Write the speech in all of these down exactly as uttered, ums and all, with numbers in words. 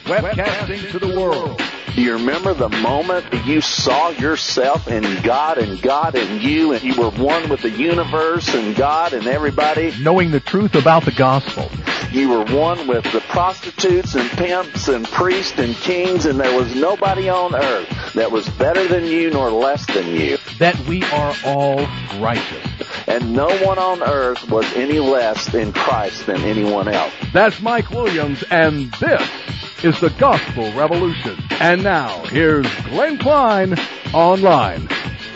webcasting to the world. Do you remember the moment that you saw yourself in God and God in you, and you were one with the universe and God and everybody? Knowing the truth about the gospel. You were one with the prostitutes and pimps and priests and kings, and there was nobody on earth that was better than you nor less than you. That we are all righteous. And no one on earth was any less in Christ than anyone else. That's Mike Williams, and this is the Gospel Revolution. And now, here's Glenn Klein Online.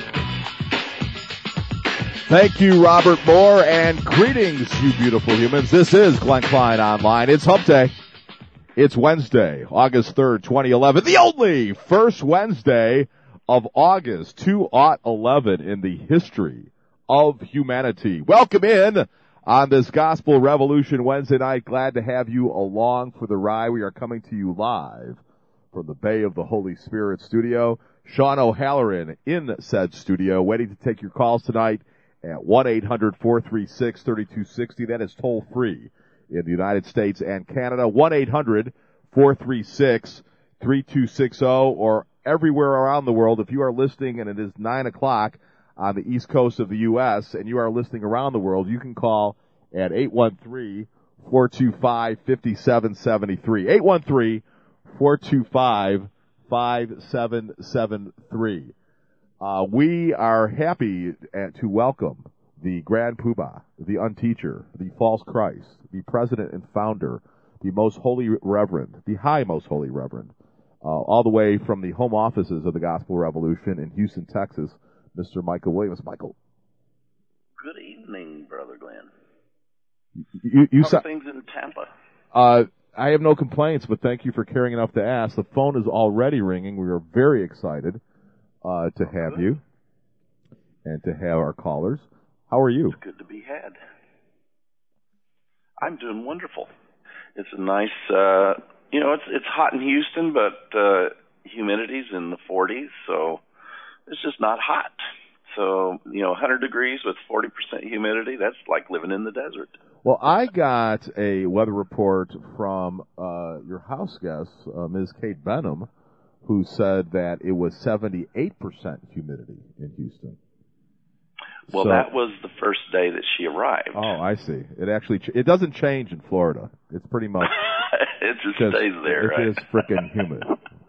Thank you, Robert Moore, and greetings, you beautiful humans. This is Glenn Klein Online. It's Hump Day. It's Wednesday, August third, twenty eleven, the only first Wednesday of August two thousand eleven in the history of humanity. Welcome in on this Gospel Revolution Wednesday night. Glad to have you along for the ride. We are coming to you live from the Bay of the Holy Spirit studio. Sean O'Halloran in said studio, waiting to take your calls tonight at one eight hundred, four three six, three two six zero. That is toll free in the United States and Canada. one eight hundred, four three six, three two six zero, or everywhere around the world. If you are listening and it is nine o'clock on the east coast of the U S and you are listening around the world, you can call at eight one three, four two five, five seven seven three. eight one three, four two five, five seven seven three. Uh, we are happy to welcome the Grand Poobah, the Unteacher, the False Christ, the President and Founder, the Most Holy Reverend, the High Most Holy Reverend, uh, all the way from the home offices of the Gospel Revolution in Houston, Texas, Mister Michael Williams. Michael. Good evening, Brother Glenn. You, you How are things in Tampa? Uh, I have no complaints, but thank you for caring enough to ask. The phone is already ringing. We are very excited uh, to have good. you and to have our callers. How are you? It's good to be had. I'm doing wonderful. It's a nice, uh, you know, it's it's hot in Houston, but uh, humidity's in the forties, so it's just not hot. So, you know, one hundred degrees with forty percent humidity, that's like living in the desert. Well, I got a weather report from uh, your house guest, uh, Miz Kate Benham, who said that it was seventy-eight percent humidity in Houston. Well, so, that was the first day that she arrived. Oh, I see. It actually ch- it doesn't change in Florida. It's pretty much it just, just stays there. It right? is frickin' humid.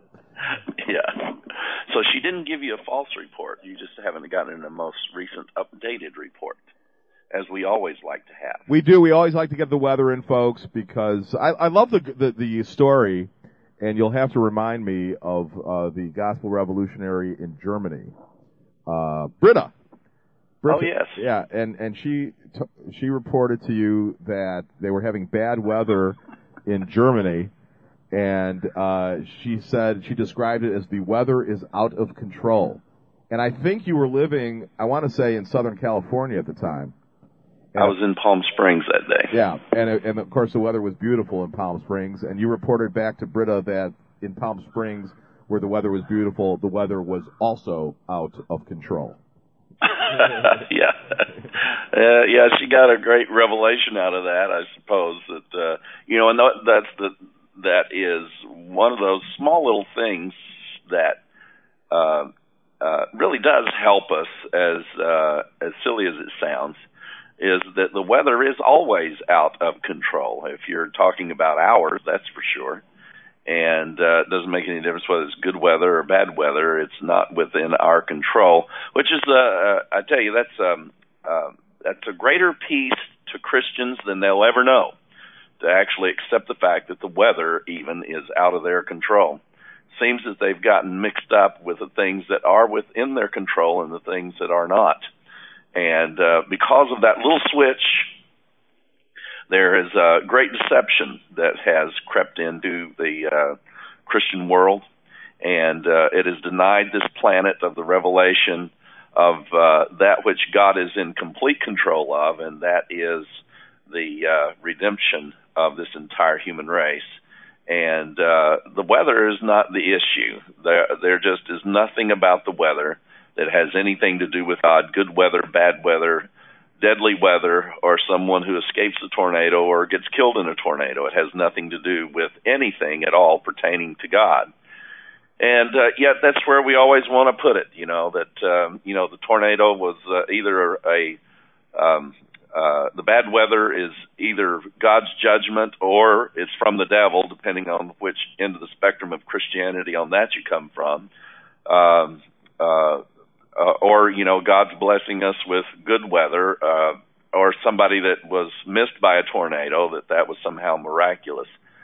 Yeah. So she didn't give you a false report. You just haven't gotten the most recent updated report, as we always like to have. We do. We always like to get the weather in, folks, because I, I love the, the the story, and you'll have to remind me of uh, the Gospel Revolutionary in Germany, uh, Britta. Britta. Oh yes. Yeah, and and she t- she reported to you that they were having bad weather in Germany. And uh, she said, she described it as the weather is out of control. And I think you were living, I want to say, in Southern California at the time. And I was in Palm Springs that day. Yeah, and and of course the weather was beautiful in Palm Springs. And you reported back to Britta that in Palm Springs, where the weather was beautiful, the weather was also out of control. yeah. Uh, yeah, she got a great revelation out of that, I suppose. That uh, you know, and that's the... That is one of those small little things that uh, uh, really does help us, as uh, as silly as it sounds, is that the weather is always out of control. If you're talking about hours, that's for sure. And uh, it doesn't make any difference whether it's good weather or bad weather. It's not within our control, which is, uh, uh, I tell you, that's, um, uh, that's a greater peace to Christians than they'll ever know, to actually accept the fact that the weather even is out of their control. Seems that they've gotten mixed up with the things that are within their control and the things that are not. And uh, because of that little switch, there is a great deception that has crept into the uh, Christian world, and uh, it has denied this planet of the revelation of uh, that which God is in complete control of, and that is the uh, redemption of this entire human race. And uh, the weather is not the issue. There, there just is nothing about the weather that has anything to do with God. Good weather, bad weather, deadly weather or someone who escapes a tornado or gets killed in a tornado. It has nothing to do with anything at all pertaining to God. And uh, yet that's where we always want to put it, you know, that, um, you know, the tornado was uh, either a, um, uh, the bad weather is either God's judgment or it's from the devil, depending on which end of the spectrum of Christianity on that you come from. Um, uh, uh, or, you know, God's blessing us with good weather, uh, or somebody that was missed by a tornado, that that was somehow miraculous.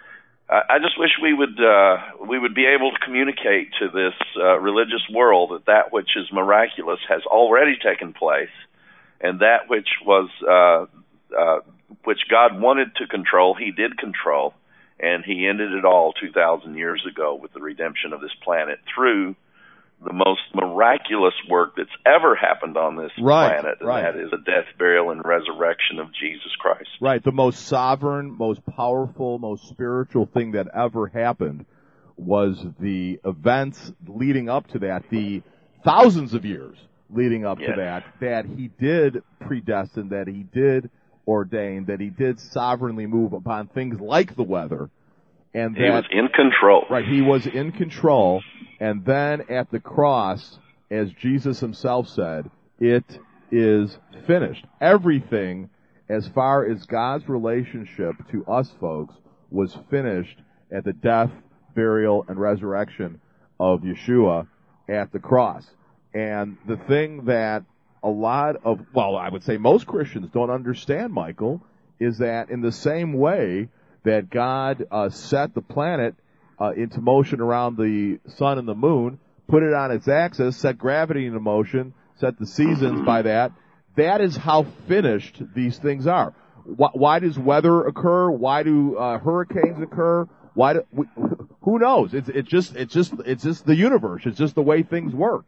I just wish we would uh, we would be able to communicate to this uh, religious world that that which is miraculous has already taken place, and that which was uh, uh, which God wanted to control, He did control, and He ended it all two thousand years ago with the redemption of this planet through the most miraculous work that's ever happened on this right, planet, and right. that is the death, burial, and resurrection of Jesus Christ. Right, the most sovereign, most powerful, most spiritual thing that ever happened was the events leading up to that, the thousands of years leading up yes. to that, that He did predestine, that He did ordain, that He did sovereignly move upon things like the weather. And that, he was in control. Right, He was in control. And then at the cross, as Jesus Himself said, it is finished. Everything, as far as God's relationship to us folks, was finished at the death, burial, and resurrection of Yeshua at the cross. And the thing that a lot of, well, I would say most Christians don't understand, Michael, is that in the same way that God uh, set the planet uh, into motion around the sun and the moon, put it on its axis, set gravity into motion, set the seasons by that, that is how finished these things are. Why, why does weather occur? Why do uh, hurricanes occur? Why do, we, who knows? It's it's just it's just it's just the universe. It's just the way things work.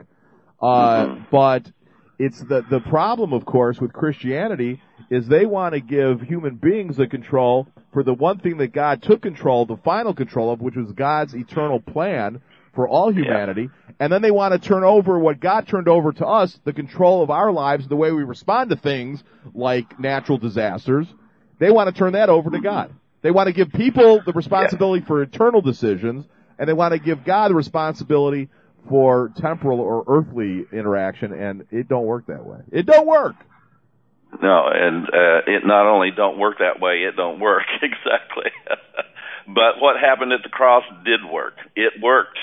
Uh, but it's the the problem, of course, with Christianity is they want to give human beings the control for the one thing that God took control, the final control of, which was God's eternal plan for all humanity. Yeah. And then they want to turn over what God turned over to us, the control of our lives, the way we respond to things like natural disasters. They want to turn that over to God. They want to give people the responsibility yeah. for eternal decisions, and they want to give God the responsibility for temporal or earthly interaction, and it don't work that way. It don't work. No, and uh, it not only don't work that way, it don't work exactly. But what happened at the cross did work. It worked,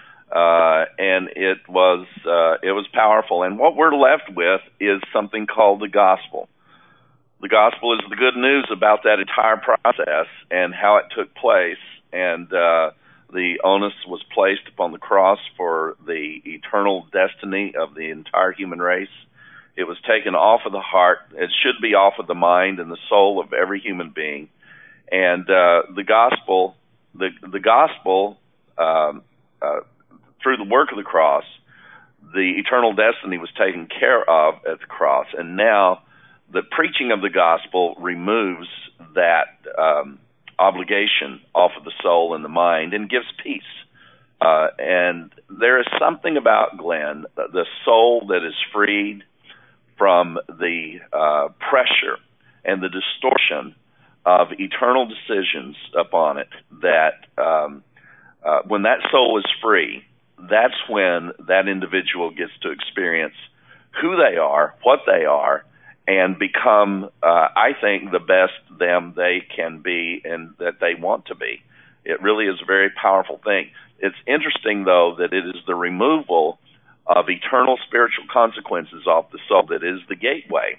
uh, and it was uh, it was powerful. And what we're left with is something called the gospel. The gospel is the good news about that entire process and how it took place. And uh, the onus was placed upon the cross for the eternal destiny of the entire human race. It was taken off of the heart. It should be off of the mind and the soul of every human being. And uh, the gospel, the the gospel, um, uh, through the work of the cross, the eternal destiny was taken care of at the cross. And now the preaching of the gospel removes that um, obligation off of the soul and the mind and gives peace. Uh, and there is something about, Glenn, the soul that is freed from the uh, pressure and the distortion of eternal decisions upon it, that um, uh, when that soul is free, that's when that individual gets to experience who they are, what they are, and become, uh, I think, the best them they can be and that they want to be. It really is a very powerful thing. It's interesting, though, that it is the removal of eternal spiritual consequences off the soul that is the gateway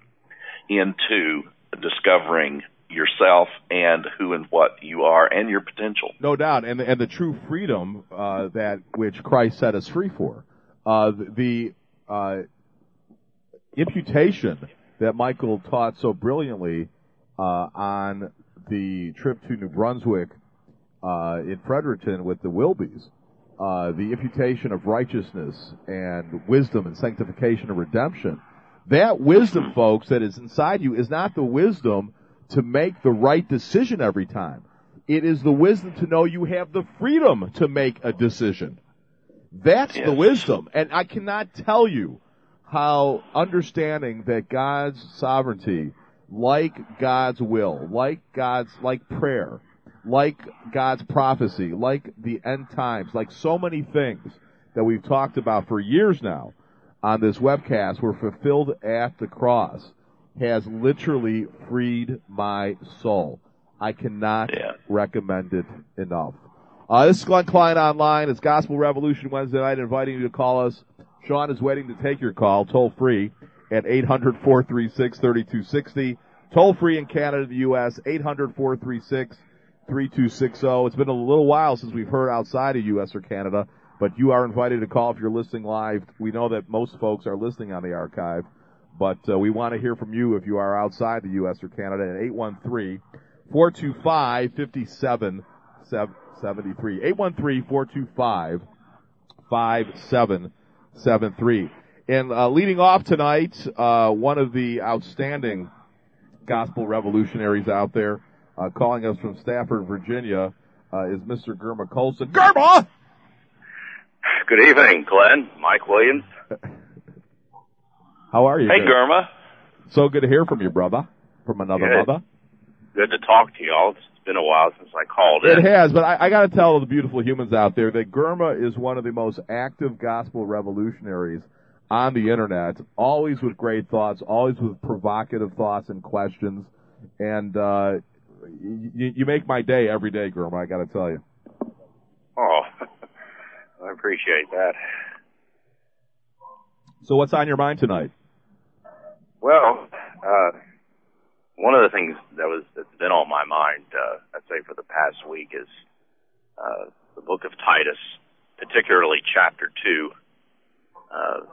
into discovering yourself and who and what you are and your potential. No doubt, and the, and the true freedom uh, that which Christ set us free for. Uh, the uh, imputation that Michael taught so brilliantly uh, on the trip to New Brunswick uh, in Fredericton with the Wilbys, uh, the imputation of righteousness and wisdom and sanctification and redemption. That wisdom, folks, that is inside you is not the wisdom to make the right decision every time. It is the wisdom to know you have the freedom to make a decision. That's yes. the wisdom. And I cannot tell you how understanding that God's sovereignty, like God's will, like God's, like prayer, like God's prophecy, like the end times, like so many things that we've talked about for years now on this webcast were fulfilled at the cross, has literally freed my soul. I cannot yeah. recommend it enough. Uh, this is Glenn Klein Online. It's Gospel Revolution Wednesday night, inviting you to call us. Sean is waiting to take your call, toll free at eight hundred, four three six, three two six zero. Toll free in Canada, the U S, eight hundred, four three six, three two six zero. It's been a little while since we've heard outside of U S or Canada, but you are invited to call if you're listening live. We know that most folks are listening on the archive, but uh, we want to hear from you if you are outside the U S or Canada at eight one three, four two five, five seven seven three. eight one three, four two five, five seven seven three. And uh, leading off tonight, uh, one of the outstanding gospel revolutionaries out there, uh, calling us from Stafford, Virginia, uh, is Mister Germa Colson. Germa! Good evening, Glenn. Mike Williams. How are you? Hey, Germa. So good to hear from you, brother. From another good. mother. Good to talk to y'all. It's been a while since I called in. It has, but I, I got to tell the beautiful humans out there that Germa is one of the most active gospel revolutionaries on the internet, always with great thoughts, always with provocative thoughts and questions, and uh, you, you make my day every day, Germa, I got to tell you. Oh, I appreciate that. So what's on your mind tonight? Well, uh, one of the things that was that's been on my mind, uh, I'd say for the past week, is uh, the book of Titus, particularly chapter two, uh,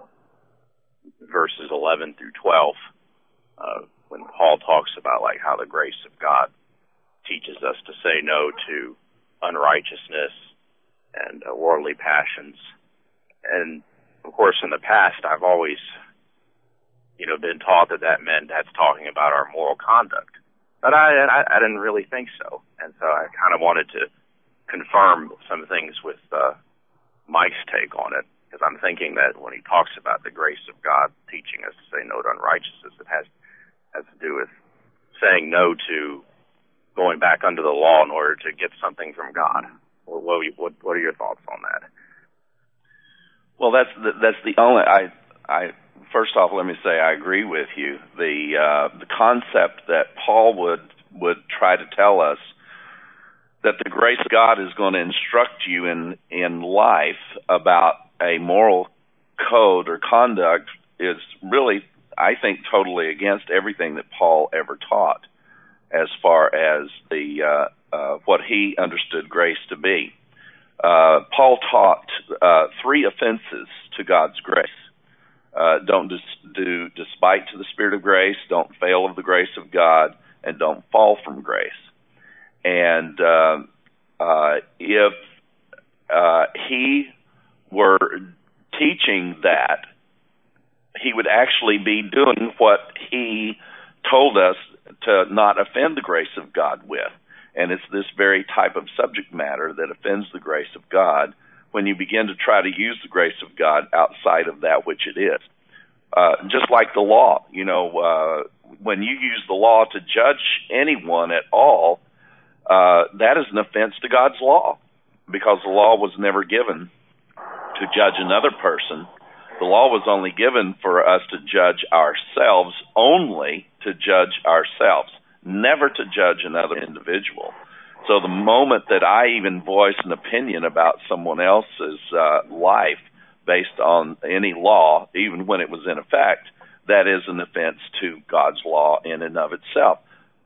verses eleven through twelve, uh, when Paul talks about like how the grace of God teaches us to say no to unrighteousness and uh, worldly passions. And of course, in the past, I've always, you know, been taught that that meant that's talking about our moral conduct. But I, I, I didn't really think so. And so I kind of wanted to confirm some things with uh, Mike's take on it, because I'm thinking that when he talks about the grace of God teaching us to say no to unrighteousness, it has, has to do with saying no to going back under the law in order to get something from God. What, what, what are your thoughts on that? Well, that's the, that's the only, I, I, first off, let me say I agree with you. The, uh, the concept that Paul would, would try to tell us that the grace of God is going to instruct you in, in life about a moral code or conduct is really, I think, totally against everything that Paul ever taught as far as the, uh, uh, what he understood grace to be. Uh, Paul taught uh, three offenses to God's grace. Uh, don't dis- do despite to the Spirit of grace, don't fail of the grace of God, and don't fall from grace. And uh, uh, if uh, he were teaching that, he would actually be doing what he told us to not offend the grace of God with. And it's this very type of subject matter that offends the grace of God when you begin to try to use the grace of God outside of that which it is. Uh, just like the law, you know, uh, when you use the law to judge anyone at all, uh, that is an offense to God's law, because the law was never given to judge another person. The law was only given for us to judge ourselves, only to judge ourselves, never to judge another individual. So the moment that I even voice an opinion about someone else's uh, life based on any law, even when it was in effect, that is an offense to God's law in and of itself.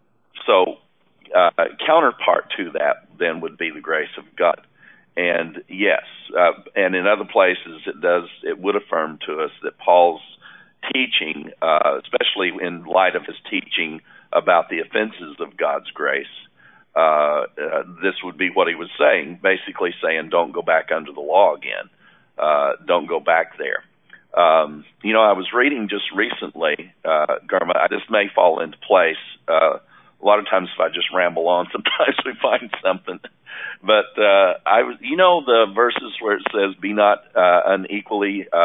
So uh, counterpart to that then would be the grace of God. And yes, uh, and in other places it does, it would affirm to us that Paul's teaching, uh, especially in light of his teaching about the offenses of God's grace, uh, uh, this would be what he was saying, basically saying, don't go back under the law again. Uh, don't go back there. Um, you know, I was reading just recently, uh, Germa, this may fall into place. Uh, a lot of times if I just ramble on, sometimes we find something. But, uh, I was, you know, the verses where it says, be not, uh, unequally, uh,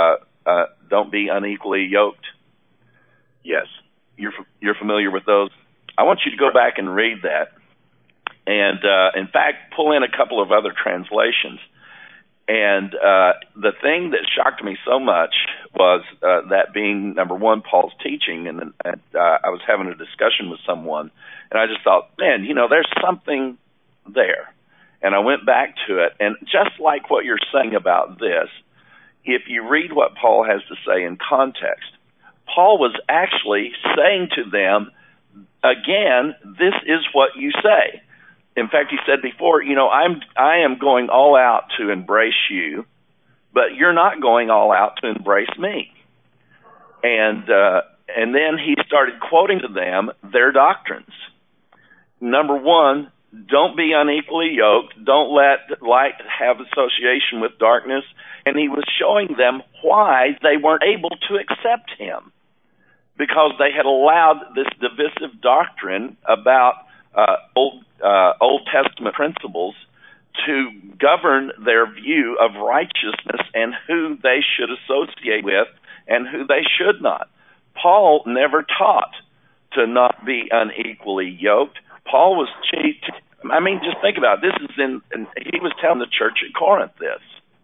uh, don't be unequally yoked. Yes. You're you're familiar with those? I want you to go back and read that. And, uh, in fact, pull in a couple of other translations. And uh, the thing that shocked me so much was uh, that being, number one, Paul's teaching. And, and uh, I was having a discussion with someone, and I just thought, man, you know, there's something there. And I went back to it. And just like what you're saying about this, if you read what Paul has to say in context, Paul was actually saying to them, again, this is what you say. In fact, he said before, you know, I'm I am going all out to embrace you, but you're not going all out to embrace me. And uh, and then he started quoting to them their doctrines. Number one, don't be unequally yoked. Don't let light have association with darkness. And he was showing them why they weren't able to accept him, because they had allowed this divisive doctrine about uh, old uh, Old Testament principles to govern their view of righteousness and who they should associate with and who they should not. Paul never taught to not be unequally yoked. Paul was cheat. I mean, just think about it. This is in, in, he was telling the church at Corinth this.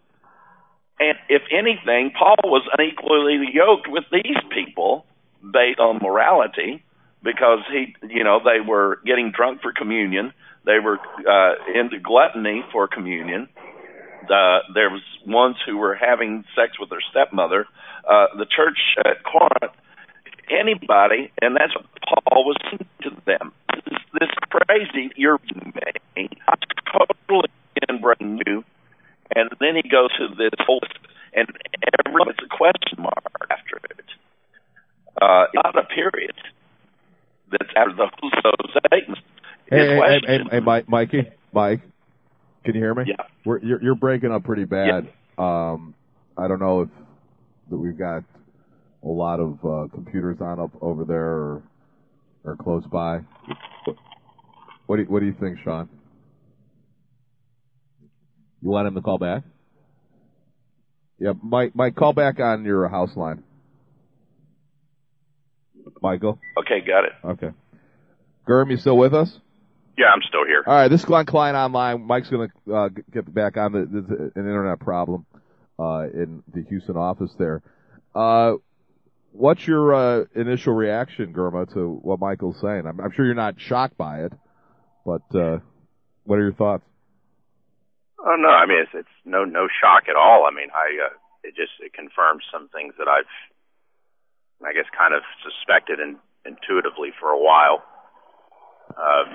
And if anything, Paul was unequally yoked with these people based on morality, because he, you know, they were getting drunk for communion. They were uh, into gluttony for communion. Uh, there was ones who were having sex with their stepmother. Uh, the church at Corinth, anybody, and that's what Paul was saying to them. This, this crazy, you're me. I'm totally embracing you. And then he goes to this whole, and every, it's a question mark after it. Uh, not a period. That's after those, those statements. Hey, hey, hey, hey, hey, Mike, Mikey, Mike, can you hear me? Yeah. We're, you're, you're breaking up pretty bad. Yeah. Um, I don't know if that we've got a lot of uh, computers on up over there or, or close by. What, what do you, what do you think, Sean? You want him to call back? Yeah, Mike, Mike, call back on your house line. Michael? Okay, got it. Okay. Gurm, you still with us? Yeah, I'm still here. All right, this is Glenn Klein Online. Mike's going to uh, get back on. The, the, an internet problem uh, in the Houston office there. Uh, what's your uh, initial reaction, Gurma, to what Michael's saying? I'm, I'm sure you're not shocked by it, but uh, what are your thoughts? Oh no, I mean it's, it's no no shock at all. I mean, I uh, it just it confirms some things that I've, I guess, kind of suspected and intuitively for a while. Uh,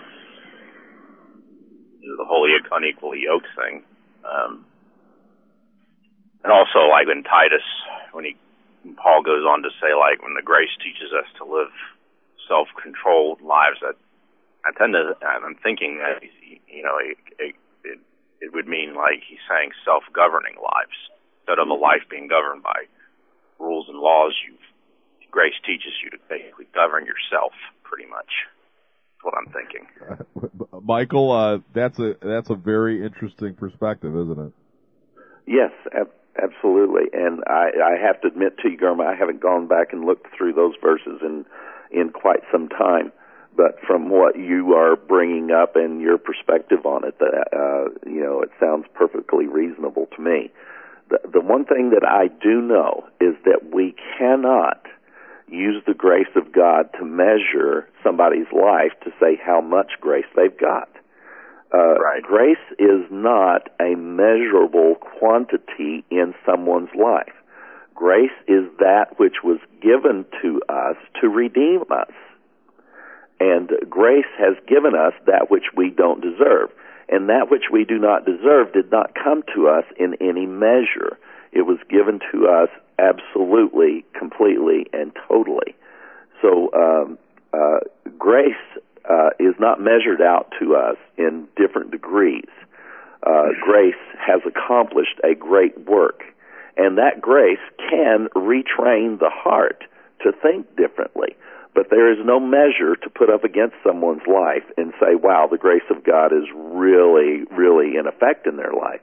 the whole unequally yoked thing, um, and also like in Titus, when he when Paul goes on to say, like, when the grace teaches us to live self-controlled lives, that I tend to I'm thinking that, you know it, it, it it would mean like he's saying self-governing lives instead of a life being governed by rules and laws. You grace teaches you to basically govern yourself, pretty much. That's what I'm thinking. Uh, Michael, uh, that's a that's a very interesting perspective, isn't it? Yes, ab- absolutely. And I, I have to admit to you, Gurma, I haven't gone back and looked through those verses in in quite some time. But from what you are bringing up and your perspective on it, uh, you know, it sounds perfectly reasonable to me. The, the one thing that I do know is that we cannot use the grace of God to measure somebody's life to say how much grace they've got. Uh, right. Grace is not a measurable quantity in someone's life. Grace is that which was given to us to redeem us. And grace has given us that which we don't deserve. And that which we do not deserve did not come to us in any measure. It was given to us absolutely, completely, and totally. So um, uh, grace uh, is not measured out to us in different degrees. Uh, grace has accomplished a great work. And that grace can retrain the heart to think differently. But there is no measure to put up against someone's life and say, wow, the grace of God is really, really in effect in their life.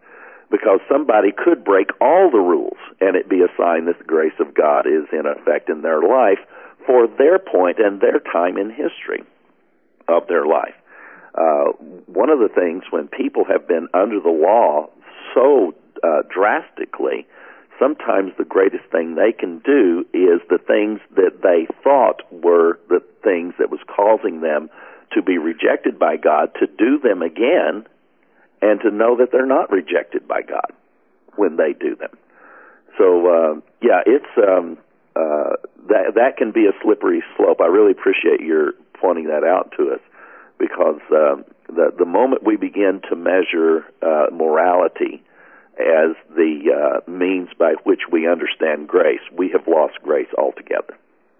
because somebody could break all the rules and it be a sign that the grace of God is in effect in their life for their point and their time in history of their life. Uh, one of the things when people have been under the law so uh, drastically, sometimes the greatest thing they can do is the things that they thought were the things that was causing them to be rejected by God, to do them again and to know that they're not rejected by God when they do them. So, uh, yeah, it's um, uh, that that can be a slippery slope. I really appreciate your pointing that out to us, because uh, the the moment we begin to measure uh, morality as the uh, means by which we understand grace, we have lost grace altogether.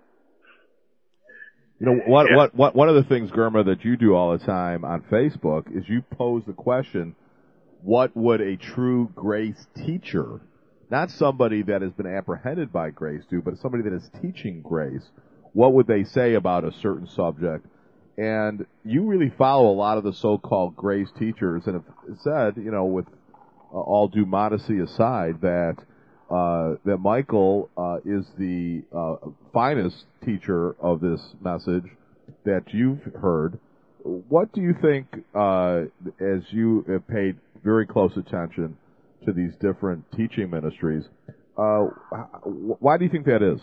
You know, what, yeah. what, what, one of the things, Germa, that you do all the time on Facebook is you pose the question, what would a true grace teacher, not somebody that has been apprehended by grace do, but somebody that is teaching grace, what would they say about a certain subject? And you really follow a lot of the so-called grace teachers and have said, you know, with uh, all due modesty aside, that Uh, that Michael uh, is the uh, finest teacher of this message that you've heard. What do you think, uh, as you have paid very close attention to these different teaching ministries, uh, why do you think that is?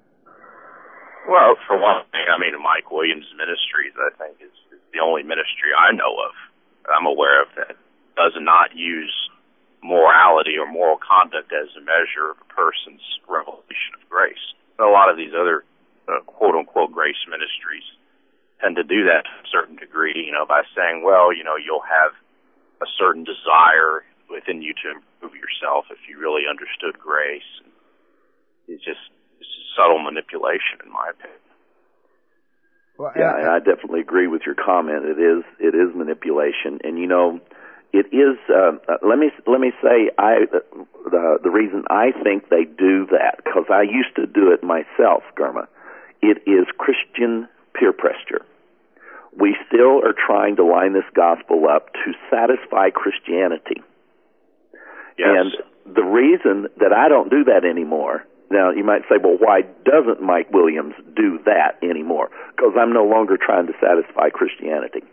Well, for one thing, I mean, Mike Williams Ministries, I think, is, is the only ministry I know of, I'm aware of, that does not use morality or moral conduct as a measure of a person's revelation of grace. A lot of these other uh, quote-unquote grace ministries tend to do that to a certain degree, you know, by saying, well, you know, you'll have a certain desire within you to improve yourself if you really understood grace. It's just, it's just subtle manipulation, in my opinion. Well, yeah, and I definitely agree with your comment. It is, it is manipulation, and you know, It is. Uh, let me let me say. I the the reason I think they do that, because I used to do it myself, Germa. It is Christian peer pressure. We still are trying to line this gospel up to satisfy Christianity. Yes. And the reason that I don't do that anymore. Now you might say, well, why doesn't Mike Williams do that anymore? Because I'm no longer trying to satisfy Christianity.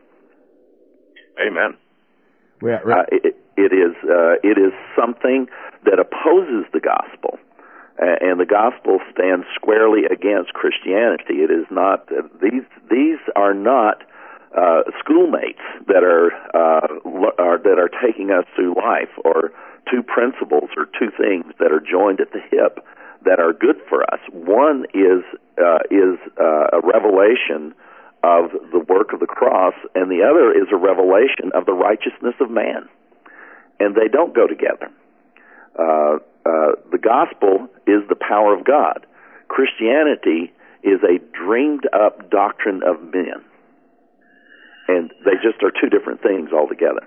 Amen. Yeah, right. uh, it, it is uh, it is something that opposes the gospel, uh, and the gospel stands squarely against Christianity. It is not uh, these these are not uh, schoolmates that are, uh, are that are taking us through life, or two principles or two things that are joined at the hip that are good for us. One is uh, is uh, a revelation of the work of the cross, and the other is a revelation of the righteousness of man. And they don't go together. Uh, uh, the gospel is the power of God. Christianity is a dreamed-up doctrine of men. And they just are two different things altogether.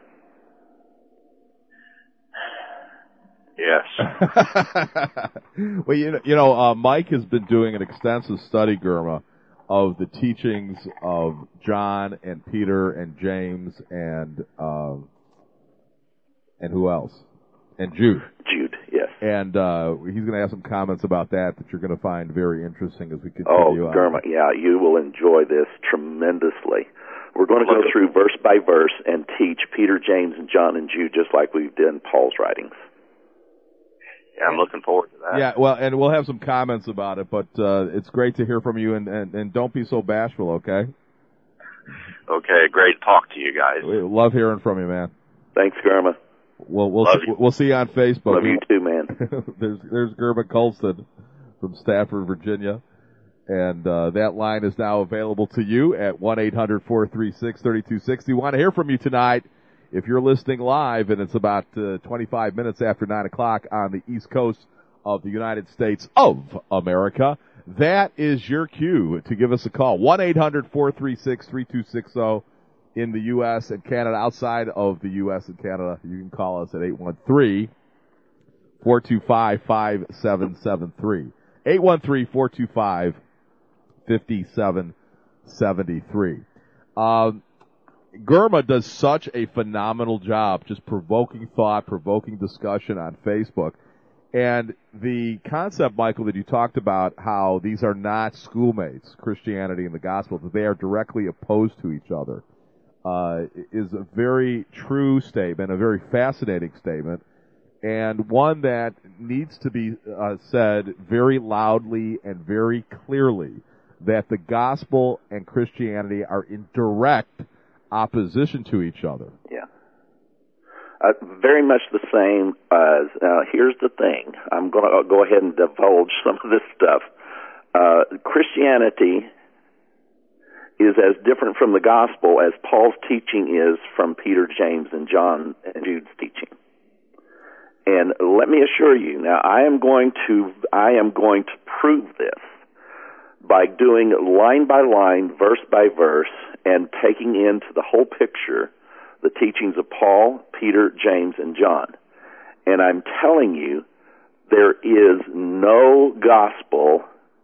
Yes. Well, you know, you know uh, Mike has been doing an extensive study, Germa, of the teachings of John and Peter and James and uh, and who else? And Jude. Jude, yes. And uh, he's going to have some comments about that that you're going to find very interesting as we Oh, continue on. Germa, yeah, you will enjoy this tremendously. We're going to go through verse by verse and teach Peter, James, and John and Jude just like we've done Paul's writings. Yeah, I'm looking forward to that. Yeah, well, and we'll have some comments about it, but uh, it's great to hear from you, and, and, and don't be so bashful, okay? Okay, great to talk to you guys. We love hearing from you, man. Thanks, Germa. We'll we'll see, we'll see you on Facebook. Love you too, man. there's there's Germa Colston from Stafford, Virginia, and uh, that line is now available to you at one eight hundred four three six three two six zero. We want to hear from you tonight. If you're listening live, and it's about uh, twenty-five minutes after nine o'clock on the East Coast of the United States of America, that is your cue to give us a call. one eight hundred four three six three two six zero in the U S and Canada. Outside of the U S and Canada, you can call us at eight one three, four two five, five seven seven three. eight one three, four two five, five seven seven three. Um, Germa does such a phenomenal job just provoking thought, provoking discussion on Facebook. And the concept, Michael, that you talked about, how these are not schoolmates, Christianity and the gospel, that they are directly opposed to each other, uh, is a very true statement, a very fascinating statement, and one that needs to be uh, said very loudly and very clearly, that the gospel and Christianity are in direct opposition to each other. Yeah. Uh, very much the same as, uh, here's the thing, I'm going to go ahead and divulge some of this stuff. Uh, Christianity is as different from the gospel as Paul's teaching is from Peter, James, and John and Jude's teaching. And let me assure you, now I am going to, I am going to prove this by doing line by line, verse by verse, and taking into the whole picture the teachings of Paul, Peter, James, and John. And I'm telling you, there is no gospel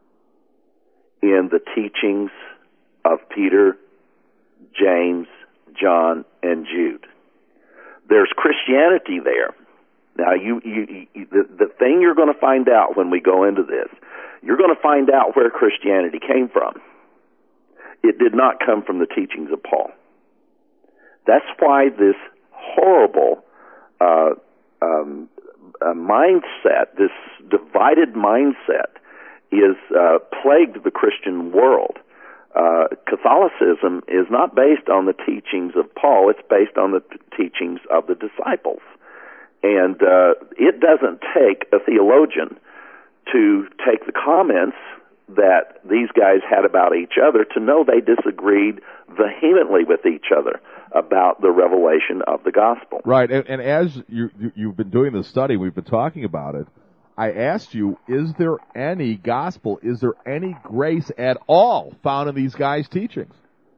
in the teachings of Peter, James, John, and Jude. There's Christianity there. Now, you, you, you the, the thing you're going to find out when we go into this, you're going to find out where Christianity came from. It did not come from the teachings of Paul. That's why this horrible uh, um, uh, mindset, this divided mindset, is uh, plagued the Christian world. Uh, Catholicism is not based on the teachings of Paul, it's based on the t- teachings of the disciples. And uh, it doesn't take a theologian to take the comments that these guys had about each other to know they disagreed vehemently with each other about the revelation of the gospel. Right, and, and as you, you, you've been doing this study, we've been talking about it, I asked you, is there any gospel, is there any grace at all found in these guys' teachings?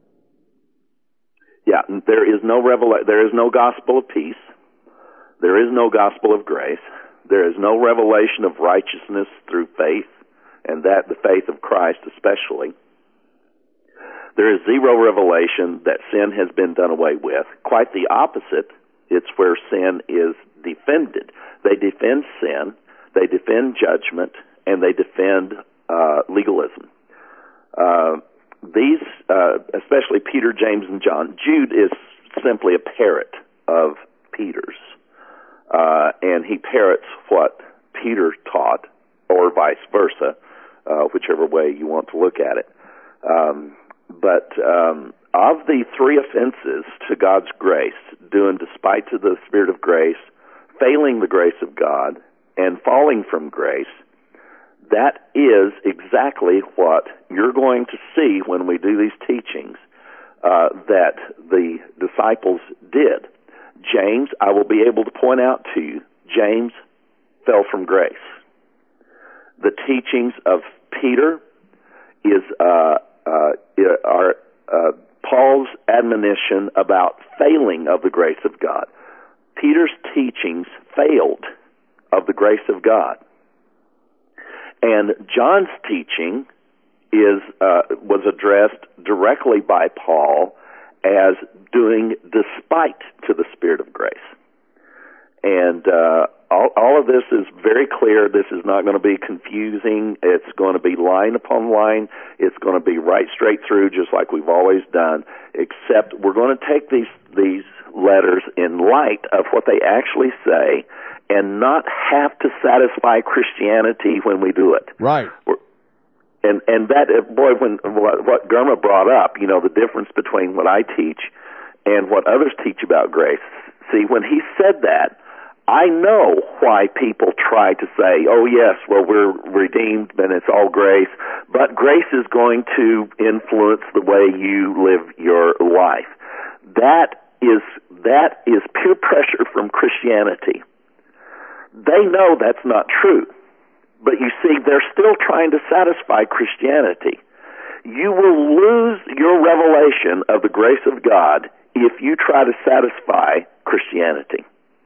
Yeah, there is no revela- there is no gospel of peace. There is no gospel of grace. There is no revelation of righteousness through faith, and that the faith of Christ especially. There is zero revelation that sin has been done away with. Quite the opposite. It's where sin is defended. They defend sin, they defend judgment, and they defend uh, legalism. Uh, these, uh, especially Peter, James, and John, Jude is simply a parrot of Peter's. Uh, and he parrots what Peter taught, or vice versa, uh, whichever way you want to look at it. Um, but um, of the three offenses to God's grace, doing despite to the Spirit of grace, failing the grace of God, and falling from grace, that is exactly what you're going to see when we do these teachings uh, that the disciples did. James, I will be able to point out to you, James fell from grace. The teachings of Peter is uh, uh, are uh, Paul's admonition about failing of the grace of God. Peter's teachings failed of the grace of God. And John's teaching is uh, was addressed directly by Paul as doing despite to the Spirit of grace. And uh, all, all of this is very clear. This is not going to be confusing. It's going to be line upon line. It's going to be right straight through, just like we've always done, except we're going to take these these letters in light of what they actually say and not have to satisfy Christianity when we do it. Right. We're, And and that, boy, when what, what Germa brought up, you know, the difference between what I teach and what others teach about grace. See, when he said that, I know why people try to say, oh, yes, well, we're redeemed and it's all grace, but grace is going to influence the way you live your life. That is, that is peer pressure from Christianity. They know that's not true. But you see, they're still trying to satisfy Christianity. You will lose your revelation of the grace of God if you try to satisfy Christianity.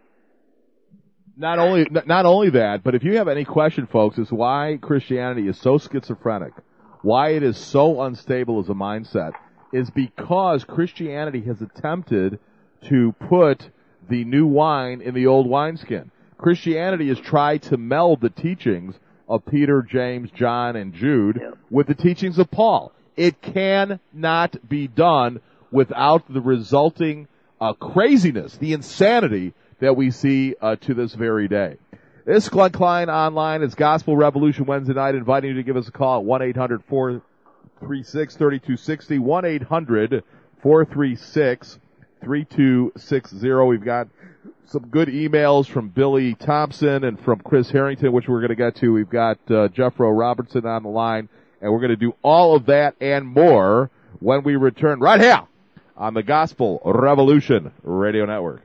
Not only not only that, but if you have any question, folks, as why Christianity is so schizophrenic, why it is so unstable as a mindset, is because Christianity has attempted to put the new wine in the old wineskin. Christianity has tried to meld the teachings of Peter, James, John, and Jude yeah. with the teachings of Paul. It cannot be done without the resulting uh, craziness, the insanity that we see uh, to this very day. This is Glenn Klein Online. It's Gospel Revolution Wednesday night, inviting you to give us a call at one eight hundred four three six three two six zero, one eight hundred four three six three two six zero. We've got some good emails from Billy Thompson and from Chris Harrington, which we're going to get to. We've got uh, Jeffro Robertson on the line, and we're going to do all of that and more when we return right here on the Gospel Revolution Radio Network.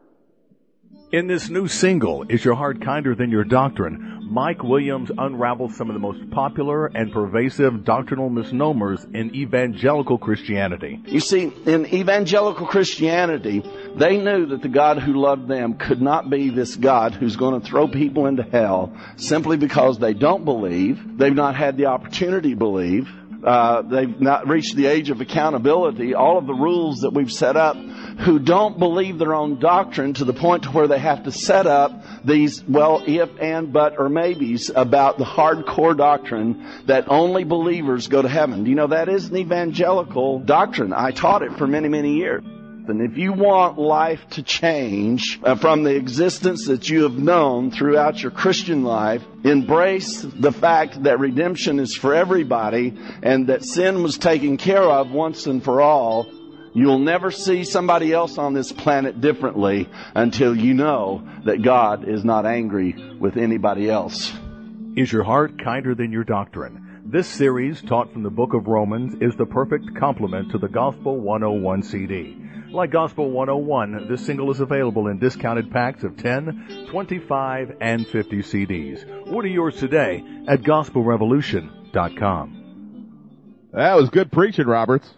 In this new single, Is Your Heart Kinder Than Your Doctrine?, Mike Williams unravels some of the most popular and pervasive doctrinal misnomers in evangelical Christianity. You see, in evangelical Christianity, they knew that the God who loved them could not be this God who's going to throw people into hell simply because they don't believe, they've not had the opportunity to believe, uh, they've not reached the age of accountability, all of the rules that we've set up, who don't believe their own doctrine to the point to where they have to set up these, well, if, and, but, or maybes about the hardcore doctrine that only believers go to heaven. You know, that is an evangelical doctrine. I taught it for many, many years. And if you want life to change uh, from the existence that you have known throughout your Christian life, embrace the fact that redemption is for everybody and that sin was taken care of once and for all. You'll never see somebody else on this planet differently until you know that God is not angry with anybody else. Is your heart kinder than your doctrine? This series, taught from the book of Romans, is the perfect complement to the Gospel one oh one C D. Like Gospel one oh one, this single is available in discounted packs of ten, twenty-five, and fifty C Ds. Order yours today at gospel revolution dot com. That was good preaching, Roberts.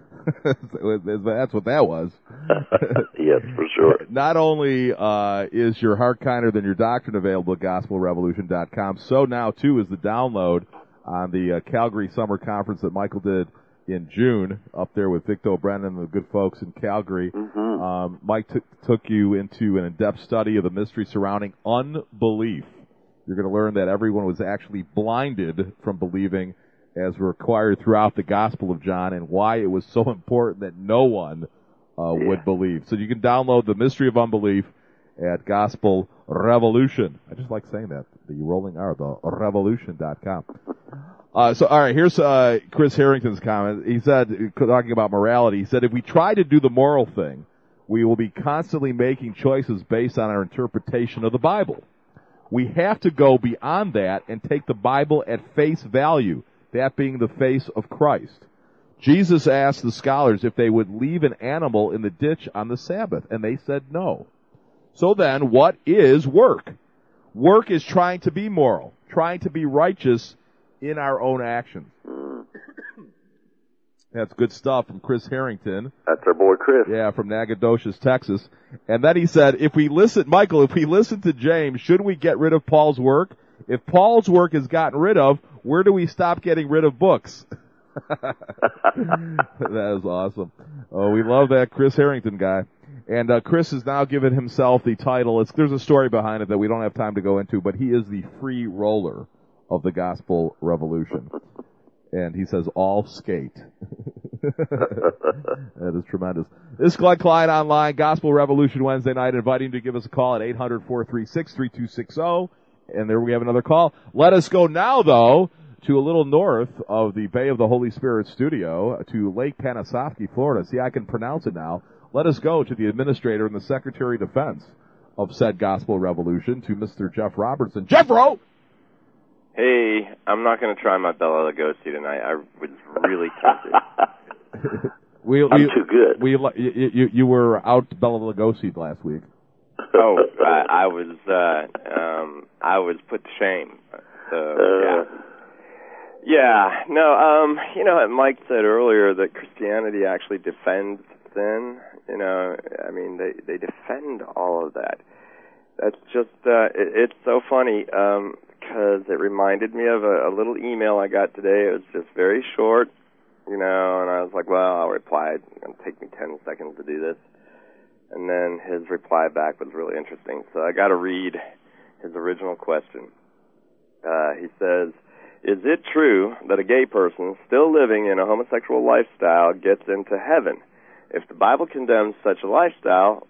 That's what that was. Yes, for sure. Not only uh, is Your Heart Kinder Than Your Doctrine available at gospel revolution dot com, so now, too, is the download on the uh, Calgary Summer Conference that Michael did in June up there with Victor Brennan and the good folks in Calgary. Mm-hmm. Um, Mike t- took you into an in-depth study of the mystery surrounding unbelief. You're going to learn that everyone was actually blinded from believing as required throughout the Gospel of John, and why it was so important that no one uh, yeah. would believe. So you can download The Mystery of Unbelief at Gospel Revolution. I just like saying that, the rolling R, the revolution dot com. Uh, so, all right, here's uh, Chris Harrington's comment. He said, talking about morality, he said, if we try to do the moral thing, we will be constantly making choices based on our interpretation of the Bible. We have to go beyond that and take the Bible at face value, that being the face of Christ. Jesus asked the scholars if they would leave an animal in the ditch on the Sabbath, and they said no. So then, what is work? Work is trying to be moral, trying to be righteous in our own actions. That's good stuff from Chris Harrington. That's our boy Chris. Yeah, from Nacogdoches, Texas. And then he said, if we listen, Michael, if we listen to James, should we get rid of Paul's work? If Paul's work is gotten rid of, where do we stop getting rid of books? That is awesome. Oh, we love that Chris Harrington guy. And uh, Chris has now given himself the title. It's, there's a story behind it that we don't have time to go into, but he is the free roller of the Gospel Revolution. And he says, all skate. That is tremendous. This is Glenn Klein Online, Gospel Revolution Wednesday night, inviting you to give us a call at eight hundred four three six three two six zero. And there we have another call. Let us go now, though, to a little north of the Bay of the Holy Spirit studio, to Lake Panasoffkee, Florida. See, I can pronounce it now. Let us go to the administrator and the Secretary of Defense of said Gospel Revolution, to Mister Jeff Robertson. Jeffro! Hey, I'm not going to try my Bela Lugosi tonight. I was really tempted. we, we, I'm too good. We, you, you, you were out Bela Lugosi last week. Oh, I, I was uh, um, I was put to shame. So, yeah. Yeah, no, um, you know, Mike said earlier that Christianity actually defends sin. You know, I mean, they, they defend all of that. That's just, uh, it, it's so funny, um, because it reminded me of a, a little email I got today. It was just very short, you know, and I was like, well, I'll reply. It's going to take me ten seconds to do this. And then his reply back was really interesting. So I got to read his original question. Uh, he says, is it true that a gay person still living in a homosexual lifestyle gets into heaven? If the Bible condemns such a lifestyle,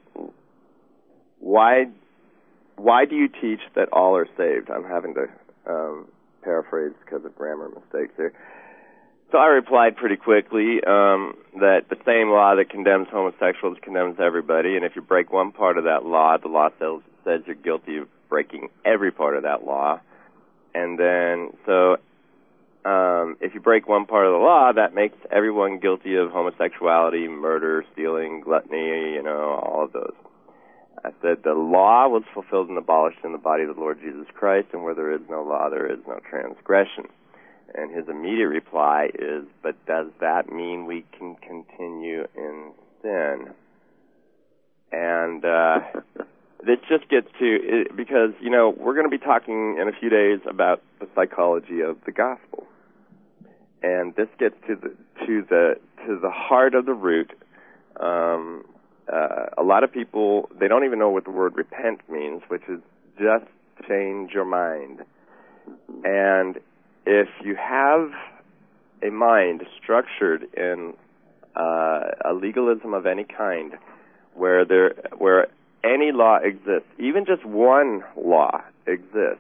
why why do you teach that all are saved? I'm having to um, paraphrase because of grammar mistakes here. So I replied pretty quickly um, that the same law that condemns homosexuals condemns everybody, and if you break one part of that law, the law says, says you're guilty of breaking every part of that law. And then, so um, if you break one part of the law, that makes everyone guilty of homosexuality, murder, stealing, gluttony, you know, all of those. I said the law was fulfilled and abolished in the body of the Lord Jesus Christ, and where there is no law, there is no transgression. And his immediate reply is, but does that mean we can continue in sin? And uh, this just gets to, it, because, you know, we're going to be talking in a few days about the psychology of the gospel. And this gets to the to the to the heart of the root. Um, uh, a lot of people, they don't even know what the word repent means, which is just change your mind. And if you have a mind structured in uh, a legalism of any kind, where there, where any law exists, even just one law exists,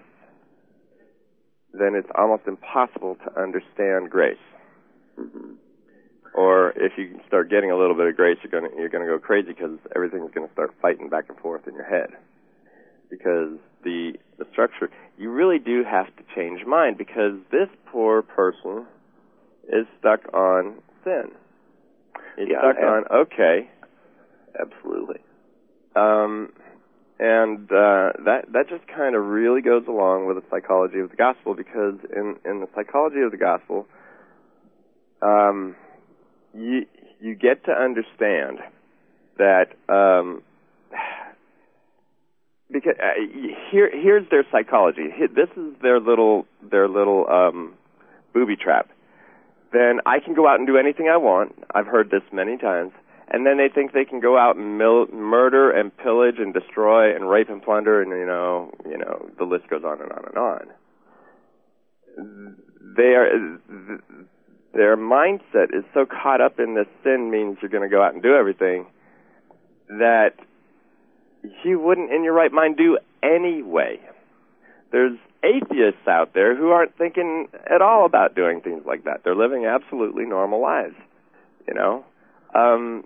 then it's almost impossible to understand grace. Mm-hmm. Or if you start getting a little bit of grace, you're going you're going to go crazy because everything's going to start fighting back and forth in your head. Because the the structure, you really do have to change mind, because this poor person is stuck on sin. He's yeah, stuck on, okay. Absolutely. Um, and uh, that that just kind of really goes along with the psychology of the gospel, because in, in the psychology of the gospel, um, you you get to understand that um, because uh, here here's their psychology. This is their little their little um, booby trap. Then I can go out and do anything I want. I've heard this many times. And then they think they can go out and mil- murder and pillage and destroy and rape and plunder, and you know, you know, the list goes on and on and on. They are, their mindset is so caught up in this sin means you're going to go out and do everything that you wouldn't, in your right mind, do anyway. There's atheists out there who aren't thinking at all about doing things like that. They're living absolutely normal lives, you know. Um,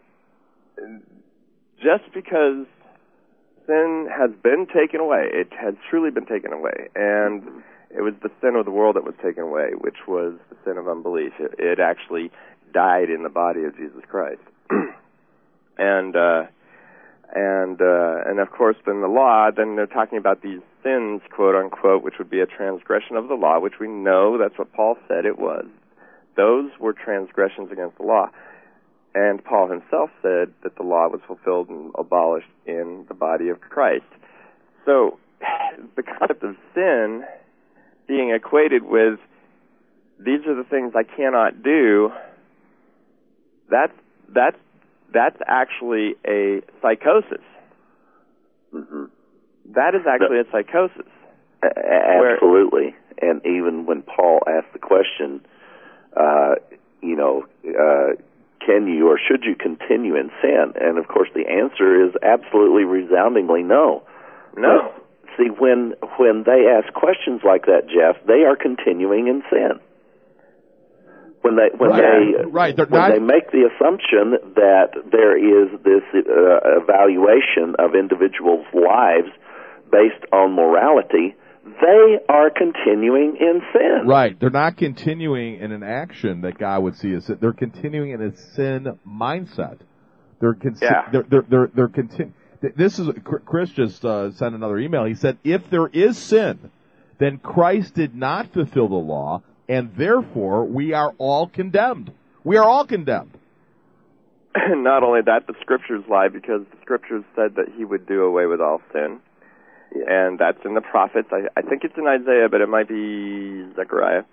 just because sin has been taken away, it has truly been taken away, and it was the sin of the world that was taken away, which was the sin of unbelief. It, it actually died in the body of Jesus Christ. and uh, and uh, and of course, then the law, then they're talking about these sins, quote unquote, which would be a transgression of the law, which we know that's what Paul said it was. Those were transgressions against the law. And Paul himself said that the law was fulfilled and abolished in the body of Christ. So the concept of sin being equated with these are the things I cannot do, that's that's that's actually a psychosis. Mm-hmm. That is actually a psychosis. Absolutely. Where, and even when Paul asked the question, uh, you know, uh, can you or should you continue in sin? And of course the answer is absolutely resoundingly no. No. But see, when when they ask questions like that, Jeff, they are continuing in sin. When they when right. they right. when not... they make the assumption that there is this uh, evaluation of individuals' lives based on morality, they are continuing in sin. Right. They're not continuing in an action that God would see as sin. They're continuing in a sin mindset. They're con- yeah. they're they're they're, they're continu- This is Chris just uh, sent another email. He said, if there is sin, then Christ did not fulfill the law, and therefore we are all condemned. We are all condemned. Not only that, the scriptures lie, because the scriptures said that he would do away with all sin. And that's in the prophets. I, I think it's in Isaiah, but it might be Zechariah.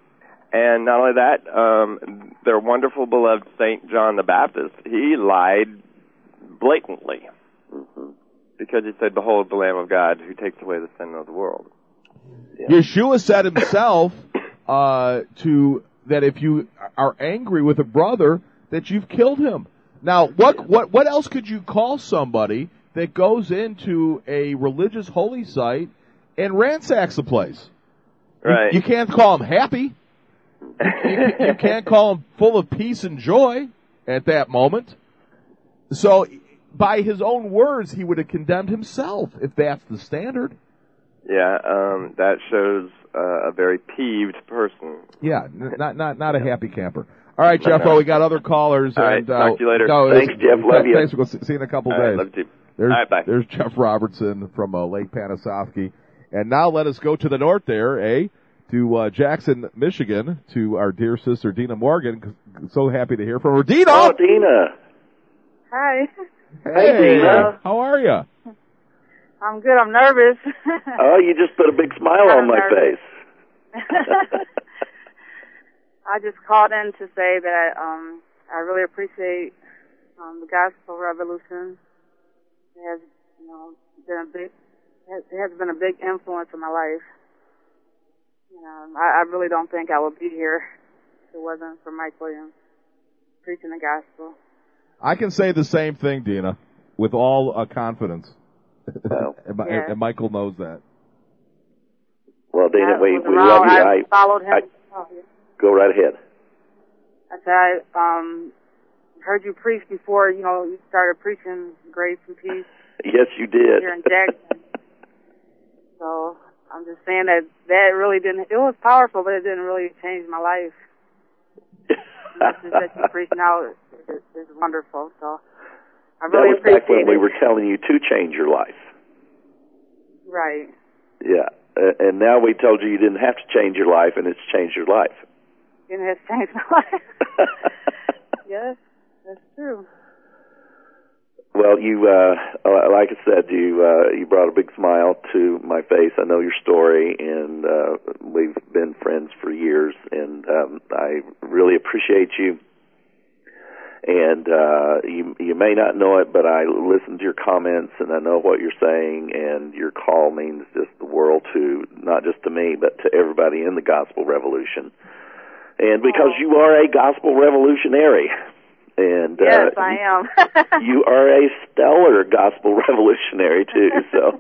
And not only that, um, their wonderful, beloved Saint John the Baptist, he lied blatantly. Mm-hmm. Because he said, "Behold the Lamb of God who takes away the sin of the world." Yeah. Yeshua said himself uh, to that if you are angry with a brother, that you've killed him. Now, what what what else could you call somebody that goes into a religious holy site and ransacks the place? Right. You, you can't call him happy. you, you can't call him full of peace and joy at that moment. So, by his own words, he would have condemned himself if that's the standard. Yeah, um, that shows uh, a very peeved person. Yeah, n- not not not a happy camper. All right, Jeff. Well, we got other callers. All and, right, talk to you later. No, Thanks, Jeff. Love you. Thanks. We'll see you in a couple All days. right, love you too. There's, All right, bye. There's Jeff Robertson from uh, Lake Panasoffkee. And now let us go to the north there, eh? To uh, Jackson, Michigan, to our dear sister Dina Morgan. So happy to hear from her. Dina! Oh, Dina. Hi. Hey, Dina. How are you? I'm good. I'm nervous. Oh, you just put a big smile on my nervous. face. I just called in to say that um, I really appreciate um, the Gospel Revolution. It has, you know, been a big, it has been a big influence in my life. You know, I, I really don't think I would be here if it wasn't for Mike Williams preaching the gospel. I can say the same thing, Dina, with all uh, confidence. Oh. and, Yeah. and Michael knows that. Well, Dina, I we, was we around. love you. I, I followed him. I, oh, yeah. Go right ahead. I said I um, heard you preach before, you know, you started preaching grace and peace Yes, you did. here in Jackson. So I'm just saying that that really didn't, it was powerful, but it didn't really change my life. The message that you preach now is, is, is wonderful. So I That really was back appreciate when we it. were telling you to change your life. Right. Yeah. Uh, and now we told you you didn't have to change your life, and it's changed your life. It has changed my life. Yes, that's true. Well, you, uh, like I said, you, uh, you brought a big smile to my face. I know your story, and, uh, we've been friends for years, and, um, I really appreciate you. And, uh, you, you may not know it, but I listened to your comments, and I know what you're saying, and your call means just the world to, not just to me, but to everybody in the Gospel Revolution. And because you are a Gospel Revolutionary. And yes, uh, I am. you are a stellar gospel revolutionary too. So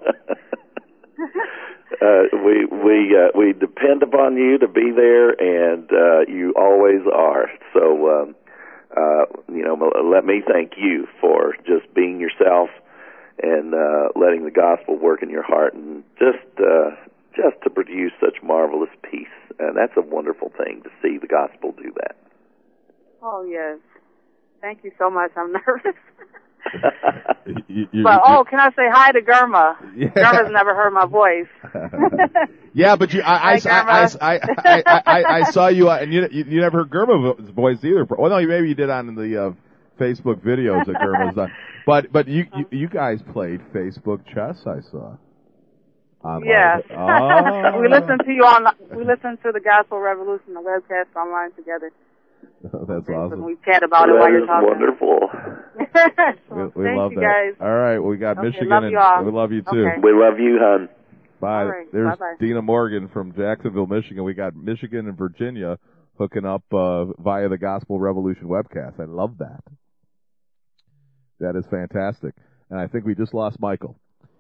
uh, we we uh, we depend upon you to be there, and uh, you always are. So um, uh, you know, let me thank you for just being yourself and uh, letting the gospel work in your heart, and just uh, just to produce such marvelous peace. And that's a wonderful thing to see the gospel do that. Oh yes. Thank you so much. I'm nervous. you, you, but, you, oh, can I say hi to Germa? Yeah. Germa's never heard my voice. Yeah, but you, I, I, Hi, I, I, I, I, I, I saw you, uh, and you, you, you never heard Germa's voice either. Well, no, maybe you did on the uh, Facebook videos that Germa's done. But, but you, you, you guys played Facebook chess, I saw. Online. Yes. Oh. we listened to you on. We listened to the Gospel Revolution, the webcast online together. That's awesome. We chat about well, it while you're is talking. Wonderful. Well, we we thank love you that. guys. All right, well, we got Okay, Michigan, love and you all. we love you too. Okay. We love you, hon. Bye. All right, There's bye-bye. Dina Morgan from Jacksonville, Michigan. We got Michigan and Virginia hooking up uh, via the Gospel Revolution webcast. I love that. That is fantastic. And I think we just lost Michael.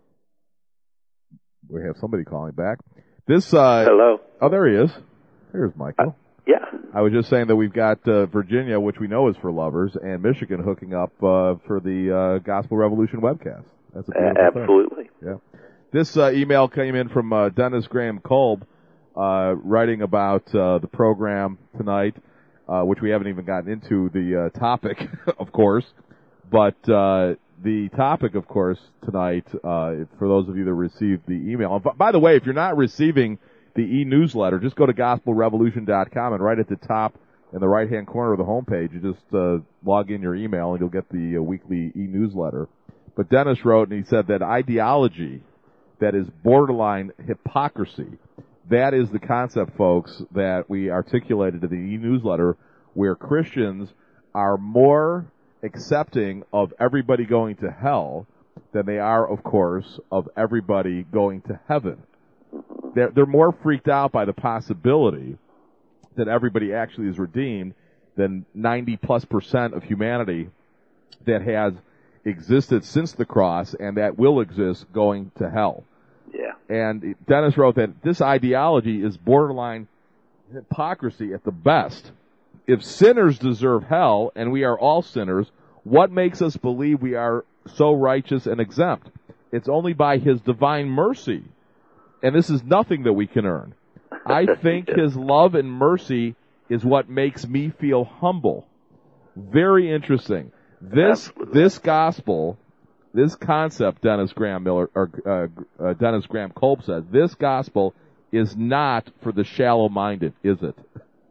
We have somebody calling back. This. Uh, Hello. Oh, there he is. There's Michael. Uh, yeah. I was just saying that we've got uh, Virginia, which we know is for lovers, and Michigan hooking up uh, for the uh, Gospel Revolution webcast. That's a beautiful uh, absolutely. thing. Yeah. This uh, email came in from uh, Dennis Graham Kolb, uh, writing about uh, the program tonight, uh, which we haven't even gotten into the uh, topic, of course. But uh, the topic, of course, tonight, uh, for those of you that received the email. And by the way, if you're not receiving the e-newsletter, just go to gospel revolution dot com, and right at the top in the right-hand corner of the homepage, you just uh, log in your email and you'll get the uh, weekly e-newsletter. But Dennis wrote, and he said that ideology that is borderline hypocrisy that is the concept, folks, that we articulated in the e-newsletter, where Christians are more accepting of everybody going to hell than they are, of course, of everybody going to heaven. They're, they're more freaked out by the possibility that everybody actually is redeemed than ninety plus percent of humanity that has existed since the cross and that will exist going to hell. Yeah. And Dennis wrote that this ideology is borderline hypocrisy at the best. If sinners deserve hell, and we are all sinners, what makes us believe we are so righteous and exempt? It's only by His divine mercy. And this is nothing that we can earn. I think His love and mercy is what makes me feel humble. Very interesting. This Absolutely. this gospel, this concept, Dennis Graham Miller or uh, uh, Dennis Graham Kolb says, this gospel is not for the shallow-minded, is it?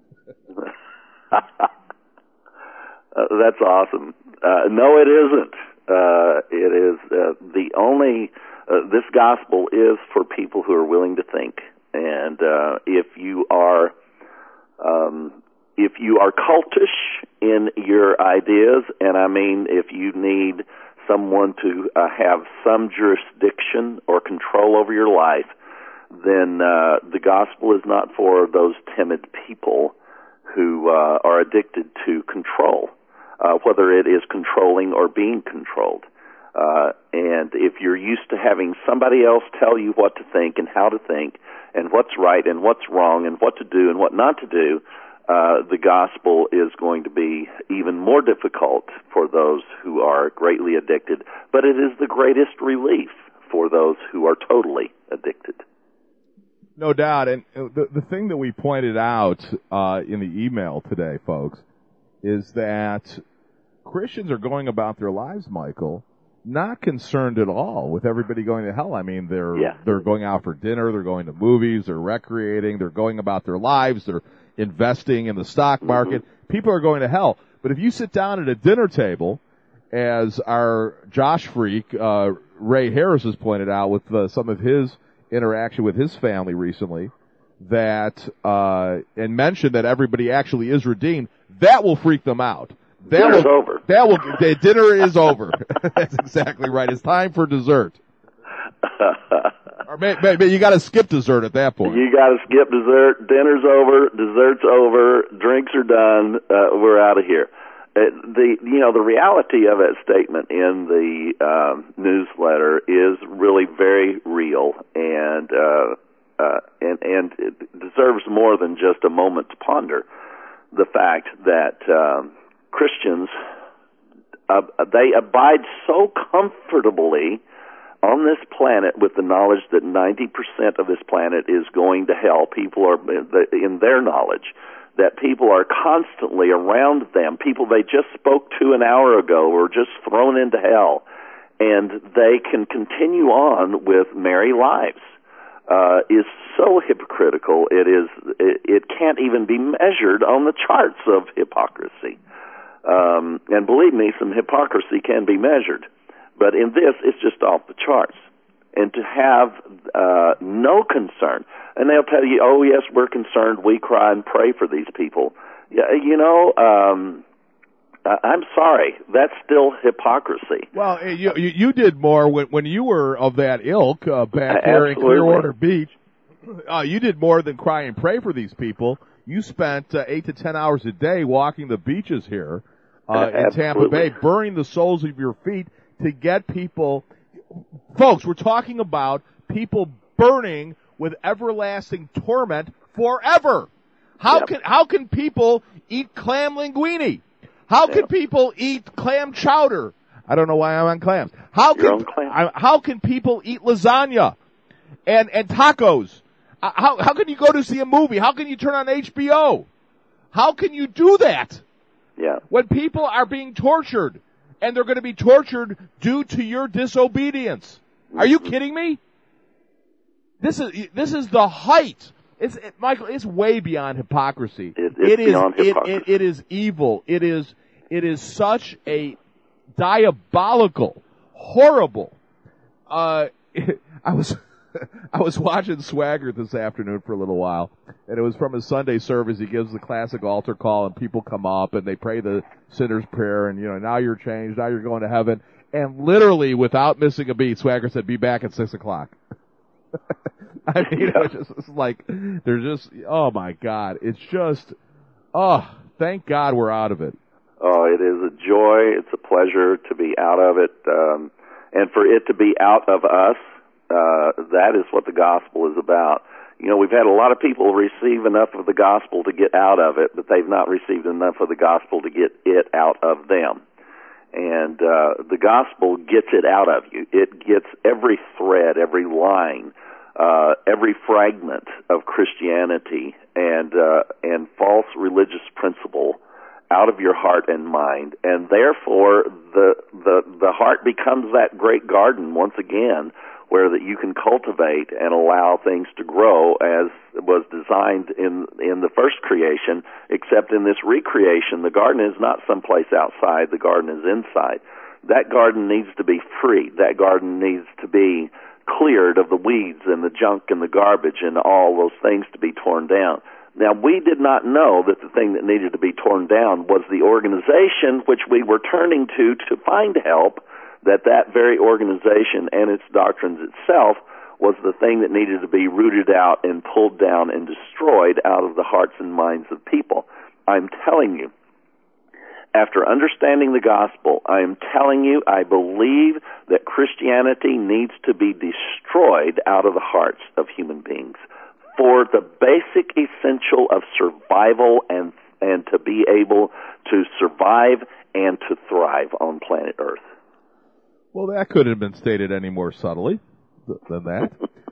uh, that's awesome. Uh, no, it isn't. Uh, it is uh, the only. Uh, this gospel is for people who are willing to think, and uh, if you are. Um, If you are cultish in your ideas, and I mean if you need someone to uh, have some jurisdiction or control over your life, then uh, the gospel is not for those timid people who uh, are addicted to control, uh, whether it is controlling or being controlled. Uh, and if you're used to having somebody else tell you what to think and how to think and what's right and what's wrong and what to do and what not to do, Uh, the gospel is going to be even more difficult for those who are greatly addicted, but it is the greatest relief for those who are totally addicted. No doubt. And the, the thing that we pointed out uh, in the email today, folks, is that Christians are going about their lives, Michael, not concerned at all with everybody going to hell. I mean, they're yeah. they're going out for dinner, they're going to movies, they're recreating, they're going about their lives, they're investing in the stock market. Mm-hmm. People are going to hell. But if you sit down at a dinner table, as our Josh freak, uh, Ray Harris has pointed out with uh, some of his interaction with his family recently, that, uh, and mentioned that everybody actually is redeemed, that will freak them out. That Dinner's will, over. That will, the dinner is over. That's exactly right. It's time for dessert. Or maybe, maybe you got to skip dessert at that point. You got to skip dessert. Dinner's over. Dessert's over. Drinks are done. Uh, we're out of here. Uh, the you know the reality of that statement in the um, newsletter is really very real, and uh, uh, and and it deserves more than just a moment to ponder. The fact that um, Christians uh, they abide so comfortably on this planet with the knowledge that ninety percent of this planet is going to hell. People are in their knowledge that people are constantly around them. People they just spoke to an hour ago were just thrown into hell, and they can continue on with merry lives. Uh, is so hypocritical. It is. It, it can't even be measured on the charts of hypocrisy. Um, and believe me, some hypocrisy can be measured. But in this, it's just off the charts. And to have uh, no concern, and they'll tell you, oh, yes, we're concerned, we cry and pray for these people. Yeah, you know, um, I'm sorry, that's still hypocrisy. Well, you you, you did more when, when you were of that ilk uh, back Absolutely. here in Clearwater Beach. Uh, you did more than cry and pray for these people. You spent uh, eight to ten hours a day walking the beaches here uh, in Tampa Bay, burning the soles of your feet to get people, folks, we're talking about people burning with everlasting torment forever. How yep. can, how can people eat clam linguine? How can yep. people eat clam chowder? I don't know why I'm on clams. How You're can, clam. I, how can people eat lasagna and, and tacos? Uh, how, how can you go to see a movie? How can you turn on H B O? How can you do that? Yeah. When people are being tortured? And they're going to be tortured due to your disobedience. Are you kidding me? This is this is the height. It's it, Michael. It's way beyond hypocrisy. It, it's it is beyond hypocrisy. It, it, it is evil. It is it is such a diabolical, horrible. Uh, I was I was watching Swaggart this afternoon for a little while, and it was from his Sunday service. He gives the classic altar call, and people come up, and they pray the sinner's prayer, and, you know, now you're changed, now you're going to heaven. And literally, without missing a beat, Swaggart said, be back at six o'clock. I mean, yeah. It's just it's like, they're just, oh, my God. It's just, oh, thank God we're out of it. Oh, it is a joy. It's a pleasure to be out of it. Um, and for it to be out of us, uh, that is what the gospel is about. You know, we've had a lot of people receive enough of the gospel to get out of it, but they've not received enough of the gospel to get it out of them. And uh, the gospel gets it out of you. It gets every thread, every line, uh, every fragment of Christianity and uh, and false religious principle out of your heart and mind, and therefore the the the heart becomes that great garden once again, where that you can cultivate and allow things to grow as was designed in in the first creation. Except in this recreation, the garden is not someplace outside; the garden is inside. That garden needs to be freed. That garden needs to be cleared of the weeds and the junk and the garbage and all those things to be torn down. Now, we did not know that the thing that needed to be torn down was the organization which we were turning to to find help, that that very organization and its doctrines itself was the thing that needed to be rooted out and pulled down and destroyed out of the hearts and minds of people. I'm telling you, after understanding the gospel, I am telling you, I believe that Christianity needs to be destroyed out of the hearts of human beings for the basic essential of survival and and to be able to survive and to thrive on planet Earth. Well, that couldn't have been stated any more subtly than that,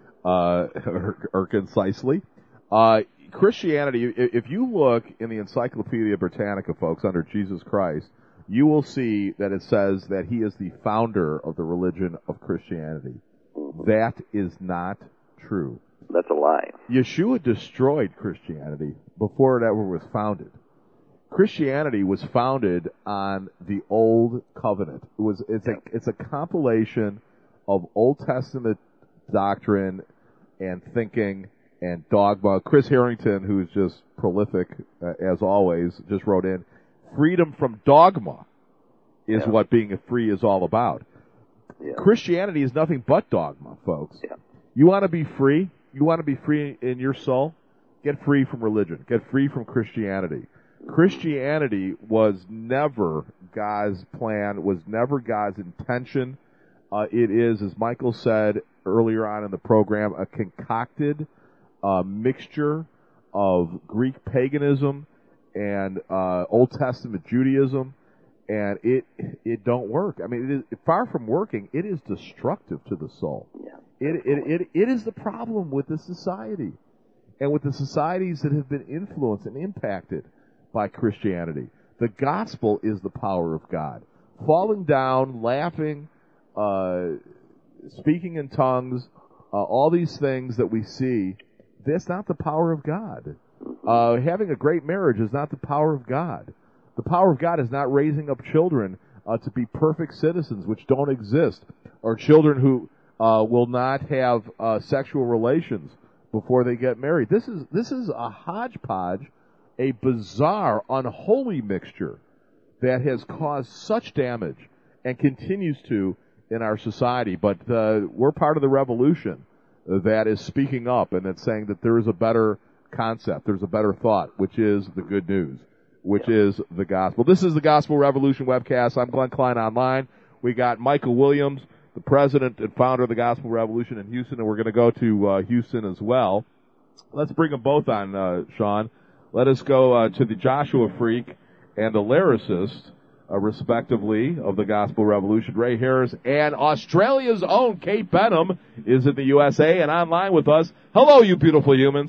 uh, or, or concisely. Uh, Christianity, if you look in the Encyclopedia Britannica, folks, under Jesus Christ, you will see that it says that he is the founder of the religion of Christianity. That is not true. That's a lie. Yeshua destroyed Christianity before it ever was founded. Christianity was founded on the Old Covenant. It was it's a it's a compilation of Old Testament doctrine and thinking and dogma. Chris Harrington, who's just prolific uh, as always, just wrote in, freedom from dogma is yeah. what being free is all about. Yeah. Christianity is nothing but dogma, folks. Yeah. You want to be free? You want to be free in your soul? Get free from religion. Get free from Christianity. Christianity was never God's plan, was never God's intention. Uh, it is, as Michael said earlier on in the program, a concocted uh, mixture of Greek paganism and uh, Old Testament Judaism, and it it don't work. I mean, it is, far from working, it is destructive to the soul. Yeah. It, it it it is the problem with the society, and with the societies that have been influenced and impacted by Christianity. The gospel is the power of God. Falling down, laughing, uh, speaking in tongues, uh, all these things that we see, that's not the power of God. Uh, having a great marriage is not the power of God. The power of God is not raising up children uh, to be perfect citizens, which don't exist, or children who uh, will not have uh, sexual relations before they get married. This is this is a hodgepodge, a bizarre, unholy mixture that has caused such damage and continues to in our society. But uh, we're part of the revolution that is speaking up and that's saying that there is a better concept, there's a better thought, which is the good news, which is the gospel. This is the Gospel Revolution webcast. I'm Glenn Klein Online. We got Michael Williams, the president and founder of the Gospel Revolution in Houston, and we're going to go to uh, Houston as well. Let's bring them both on, uh, Sean. Let us go uh, to the Joshua Freak and the lyricist, uh, respectively, of the Gospel Revolution, Ray Harris, and Australia's own Kate Benham is in the U S A and online with us. Hello, you beautiful humans.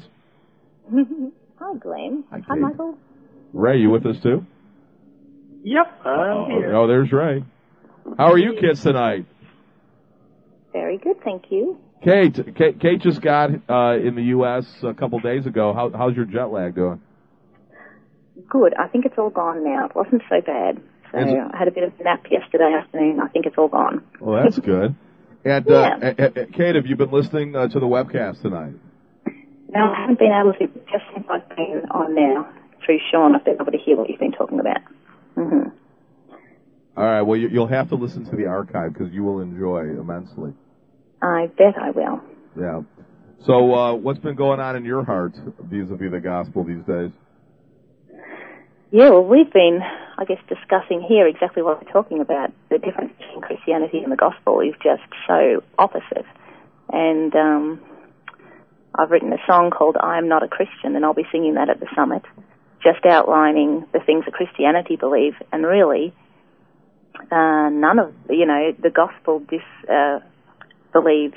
Hi, Glenn. Hi, Hi, Michael. Ray, you with us too? Yep, I'm here. Oh, there's Ray. How are you kids tonight? Very good, thank you. Kate, Kate, Kate just got uh, in the U S a couple days ago. How, how's your jet lag doing? Good. I think it's all gone now. It wasn't so bad. So I had a bit of a nap yesterday afternoon. I think it's all gone. Well, that's good. And, yeah. uh, uh, Kate, have you been listening uh, to the webcast tonight? No, I haven't been able to, just since I've been on now through Sean, I've been able to hear what you've been talking about. Mm-hmm. All right, well, you, you'll have to listen to the archive because you will enjoy immensely. I bet I will. Yeah. So, uh, what's been going on in your heart vis-a-vis the gospel these days? Yeah, well, we've been, I guess, discussing here exactly what we're talking about. The difference between Christianity and the gospel is just so opposite. And um, I've written a song called I Am Not a Christian, and I'll be singing that at the summit, just outlining the things that Christianity believe. And really, uh, none of, you know, the gospel dis, uh, believes,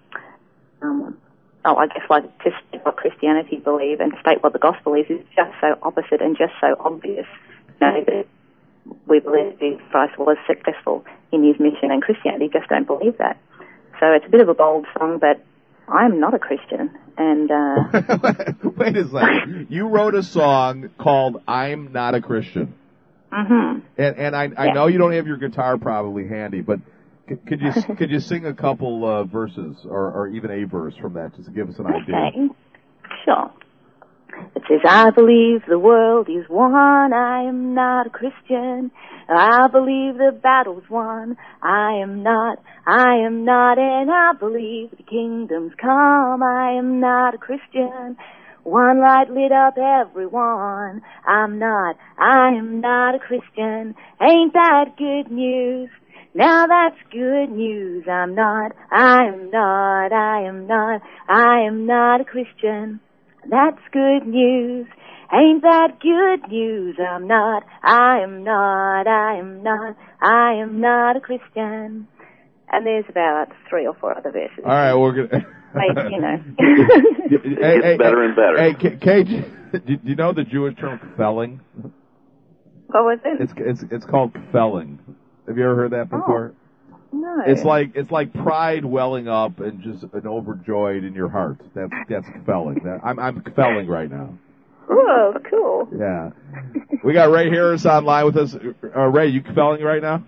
um, oh, I guess like just what Christianity believe and state what the gospel is is just so opposite and just so obvious. You know, that we believe Jesus Christ was successful in his mission, and Christianity just don't believe that. So it's a bit of a bold song, but I'm not a Christian. And uh, wait a second, you wrote a song called "I'm Not a Christian." Mm-hmm. And and I I yeah. know you don't have your guitar probably handy, but could you could you sing a couple uh, verses or, or even a verse from that just to give us an idea? Okay, sure. It says, I believe the world is won, I am not a Christian. I believe the battle's won, I am not, I am not, and I believe the kingdom's come, I am not a Christian. One light lit up everyone, I'm not, I am not a Christian. Ain't that good news? Now that's good news. I'm not, I am not, I am not, I am not a Christian. That's good news. Ain't that good news? I'm not, I am not, I am not, I am not a Christian. And there's about three or four other verses. All right, we're gonna. Like, you know. It gets hey, better and better. Hey, Kate, do you know the Jewish term kfelling? What was it? It's it's it's called kfelling. Have you ever heard that before? Oh, no. It's like it's like pride welling up and just an overjoyed in your heart. That's that's kfelling. That, I'm I'm kfelling right now. Oh, cool. Yeah. We got Ray Harris online with us. Uh, Ray, you kfelling right now?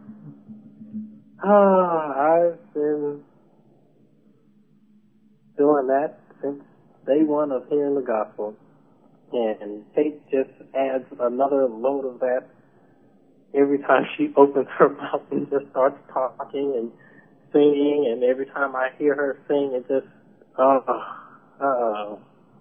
Oh, I've been doing that since day one of hearing the gospel. And Kate just adds another load of that every time she opens her mouth and just starts talking and singing. And every time I hear her sing, it just, oh, oh.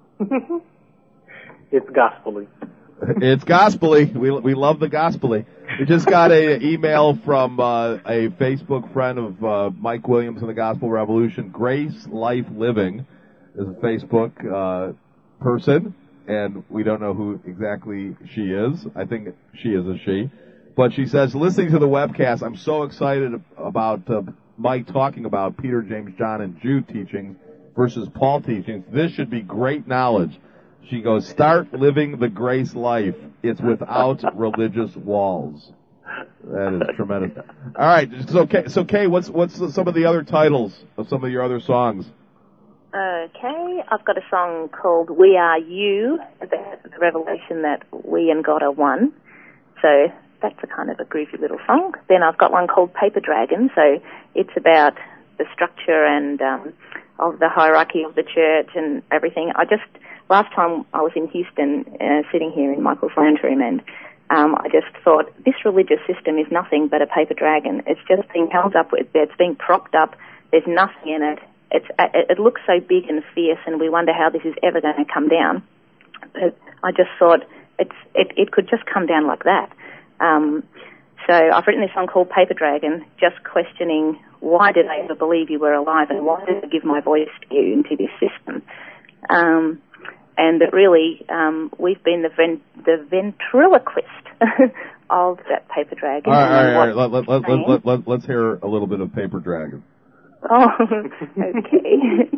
It's gospel-y. It's gospel-y. We we love the gospel-y. We just got an email from uh, a Facebook friend of uh, Mike Williams and the Gospel Revolution. Grace Life Living is a Facebook uh, person, and we don't know who exactly she is. I think she is a she. But she says, listening to the webcast, I'm so excited about uh, Mike talking about Peter, James, John, and Jude teachings versus Paul teachings. This should be great knowledge. She goes, start living the grace life. It's without religious walls. That is tremendous. All right, so Kay, so Kay, what's what's some of the other titles of some of your other songs? Okay, I've got a song called We Are You, about the revelation that we and God are one. So that's a kind of a groovy little song. Then I've got one called Paper Dragon, so it's about the structure and um, of the hierarchy of the church and everything. I just... Last time I was in Houston, uh, sitting here in Michael's lounge room, and um, I just thought, this religious system is nothing but a paper dragon. It's just being held up with, it's being propped up, there's nothing in it. It's, uh, it looks so big and fierce, and we wonder how this is ever going to come down. But I just thought, it's, it, it could just come down like that. Um, so I've written this song called Paper Dragon, just questioning, why did I ever believe you were alive, and why did I give my voice to you into this system? Um... And that really, um, we've been the ven- the ventriloquist of that paper dragon. All right, all right, all right. Let, let, let, let, let, let's hear a little bit of Paper Dragon. Oh, okay.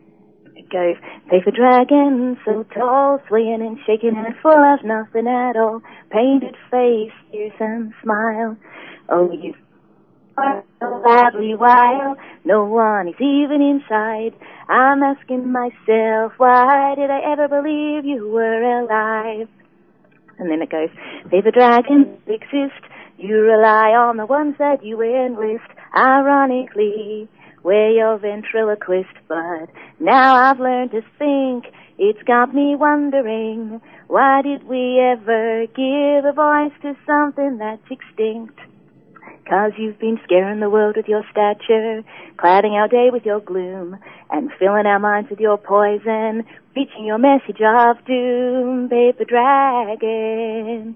It goes, paper dragon, so tall, swaying and shaking and full of nothing at all. Painted face, tears and smile. Oh, you are so badly wild. No one is even inside. I'm asking myself, why did I ever believe you were alive? And then it goes, paper dragons exist. You rely on the ones that you enlist. Ironically, we're your ventriloquist, but now I've learned to think. It's got me wondering, why did we ever give a voice to something that's extinct? 'Cause you've been scaring the world with your stature, clouding our day with your gloom, and filling our minds with your poison, preaching your message of doom, paper dragon.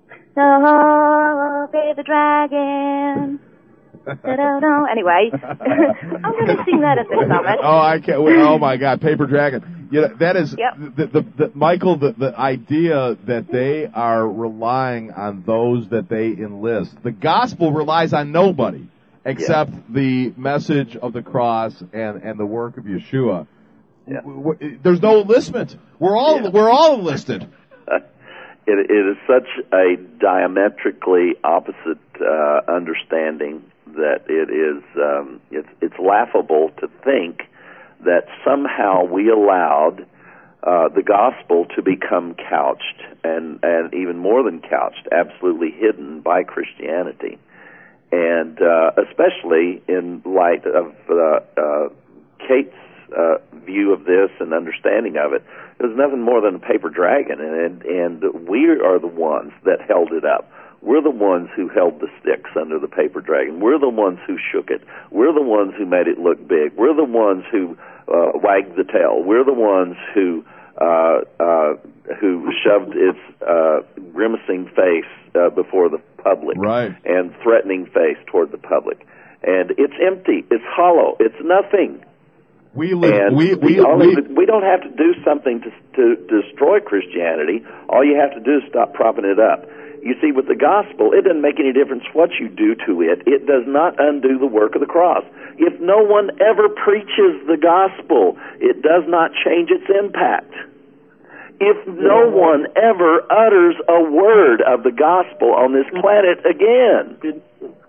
Oh, paper dragon. Da-da-da. Anyway, I'm going to sing that at the summit. Oh, I can't. Oh my God, Paper Dragon. You know, that is yep. the, the, the Michael. The, the idea that they are relying on those that they enlist. The gospel relies on nobody except yeah. the message of the cross and, and the work of Yeshua. Yeah. There's no enlistment. We're all yeah. we're all enlisted. It, it is such a diametrically opposite uh, understanding that it is um, it's, it's laughable to think that somehow we allowed uh, the gospel to become couched and, and even more than couched, absolutely hidden by Christianity. And uh, especially in light of uh, uh, Kate's uh, view of this and understanding of it, it was nothing more than a paper dragon, and, and we are the ones that held it up. We're the ones who held the sticks under the paper dragon. We're the ones who shook it. We're the ones who made it look big. We're the ones who uh, wagged the tail. We're the ones who uh, uh, who shoved its uh, grimacing face uh, before the public, right, and threatening face toward the public. And it's empty. It's hollow. It's nothing. We live. And we we, we, only, we we don't have to do something to, to destroy Christianity. All you have to do is stop propping it up. You see, with the gospel, it doesn't make any difference what you do to it. It does not undo the work of the cross. If no one ever preaches the gospel, it does not change its impact. If no one ever utters a word of the gospel on this planet again,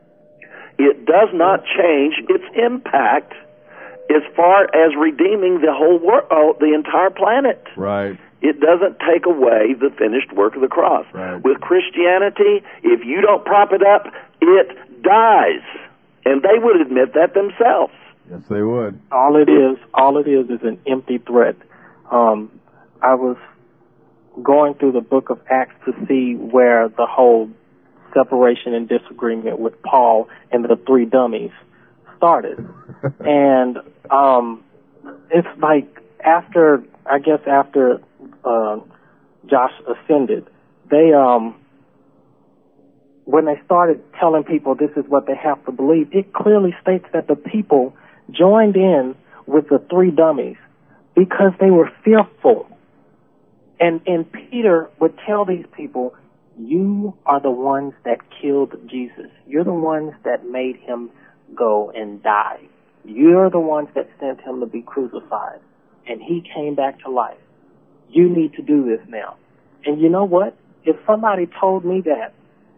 it does not change its impact as far as redeeming the whole world, oh, the entire planet. Right. It doesn't take away the finished work of the cross. Right. With Christianity, if you don't prop it up, it dies. And they would admit that themselves. Yes, they would. All it is, all it is is an empty threat. Um, I was going through the book of Acts to see where the whole separation and disagreement with Paul and the three dummies started. and um, it's like after, I guess after uh, Josh ascended, they, um, when they started telling people this is what they have to believe, it clearly states that the people joined in with the three dummies because they were fearful. And, and Peter would tell these people, you are the ones that killed Jesus. You're the ones that made him go and die. You're the ones that sent him to be crucified. And he came back to life. You need to do this now. And you know what? If somebody told me that,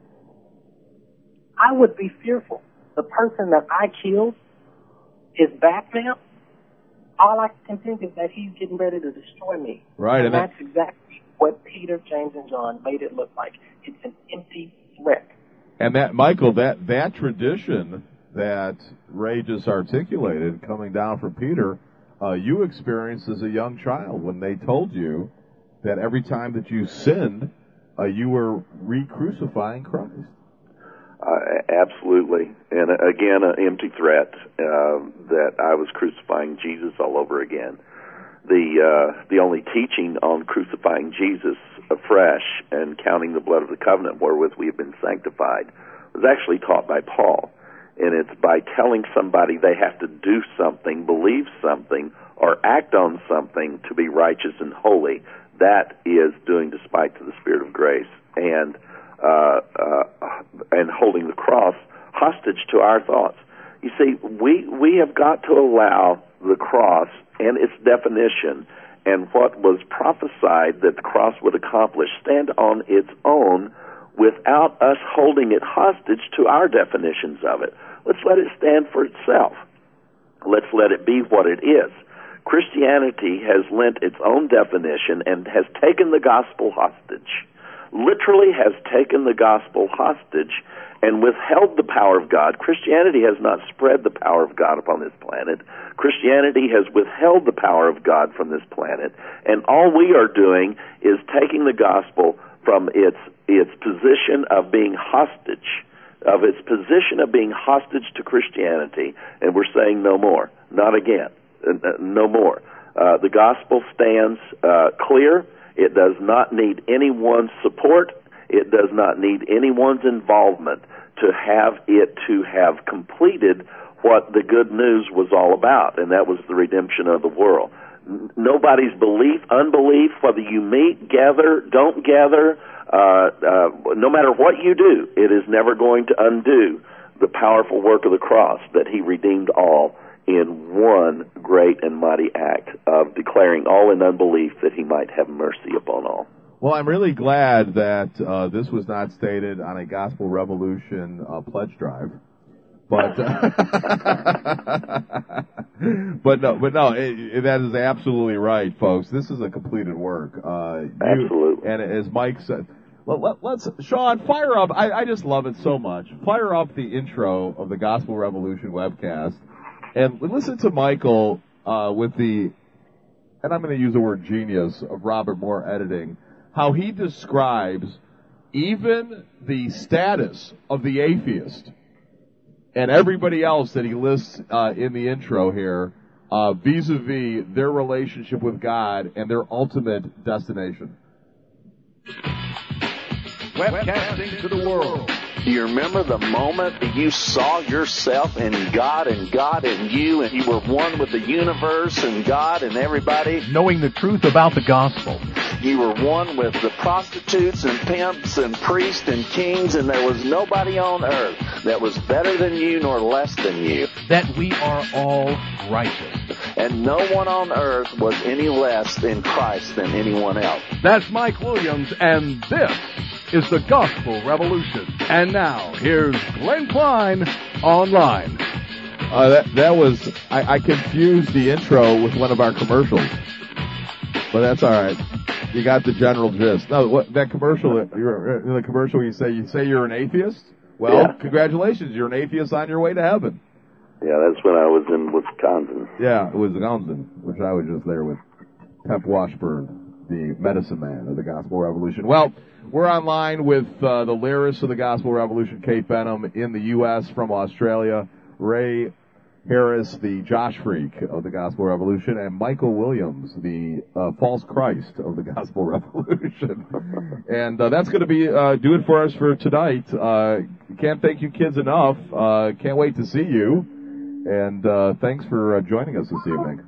I would be fearful. The person that I killed is back now. All I can think is that he's getting ready to destroy me. Right. And, and that's exactly what Peter, James, and John made it look like. It's an empty threat. And that, Michael, that, that tradition that Ray just articulated coming down from Peter, uh, you experienced as a young child when they told you that every time that you sinned, uh, you were re-crucifying Christ. Uh, absolutely. And uh, again, an empty threat uh, that I was crucifying Jesus all over again. The uh, the only teaching on crucifying Jesus afresh and counting the blood of the covenant wherewith we have been sanctified was actually taught by Paul. And it's by telling somebody they have to do something, believe something, or act on something to be righteous and holy. That is doing despite to the Spirit of grace and uh, uh, and holding the cross hostage to our thoughts. You see, we we have got to allow the cross and its definition and what was prophesied that the cross would accomplish stand on its own without us holding it hostage to our definitions of it. Let's let it stand for itself. Let's let it be what it is. Christianity has lent its own definition and has taken the gospel hostage. literally has taken the gospel hostage and withheld the power of God. Christianity has not spread the power of God upon this planet. Christianity has withheld the power of God from this planet, and all we are doing is taking the gospel from its its position of being hostage, of its position of being hostage to Christianity, and we're saying no more, not again, no more. Uh, the gospel stands uh, clear. It does not need anyone's support. It does not need anyone's involvement to have it to have completed what the good news was all about, and that was the redemption of the world. Nobody's belief, unbelief, whether you meet, gather, don't gather, uh, uh, no matter what you do, it is never going to undo the powerful work of the cross, that he redeemed all in one great and mighty act of declaring all in unbelief that he might have mercy upon all. Well, I'm really glad that uh, this was not stated on a Gospel Revolution uh, pledge drive. But uh, but no, but no, it, it, that is absolutely right, folks. This is a completed work. Uh, you, absolutely. And as Mike said, let, let, let's Sean fire up. I, I just love it so much. Fire up the intro of the Gospel Revolution webcast, and listen to Michael uh, with the, and I'm going to use the word genius of Robert Moore editing, how he describes even the status of the atheist and everybody else that he lists uh, in the intro here, uh, vis-a-vis their relationship with God and their ultimate destination. Webcasting to the world. Do you remember the moment that you saw yourself in God and God in you, and you were one with the universe and God and everybody? Knowing the truth about the gospel. You were one with the prostitutes and pimps and priests and kings, and there was nobody on earth that was better than you nor less than you. That we are all righteous. And no one on earth was any less in Christ than anyone else. That's Mike Williams, and this is the Gospel Revolution. And now, here's Glenn Klein online. Uh, that, that was, I, I confused the intro with one of our commercials. But that's all right. You got the general gist. No, what, that commercial, you're, in the commercial you say, you say you're an atheist? Well, yeah. Congratulations, you're an atheist on your way to heaven. Yeah, that's when I was in Wisconsin. Yeah, it was Wisconsin, which I was just there with Pep Washburn, the medicine man of the Gospel Revolution. Well, we're online with uh, the lyricist of the Gospel Revolution, Kate Benham, in the U S from Australia, Ray Harris, the Josh Freak of the Gospel Revolution, and Michael Williams, the uh, false Christ of the Gospel Revolution. And uh, that's going to be uh, do it for us for tonight. Uh, can't thank you kids enough. Uh, can't wait to see you. And uh, thanks for uh, joining us this evening.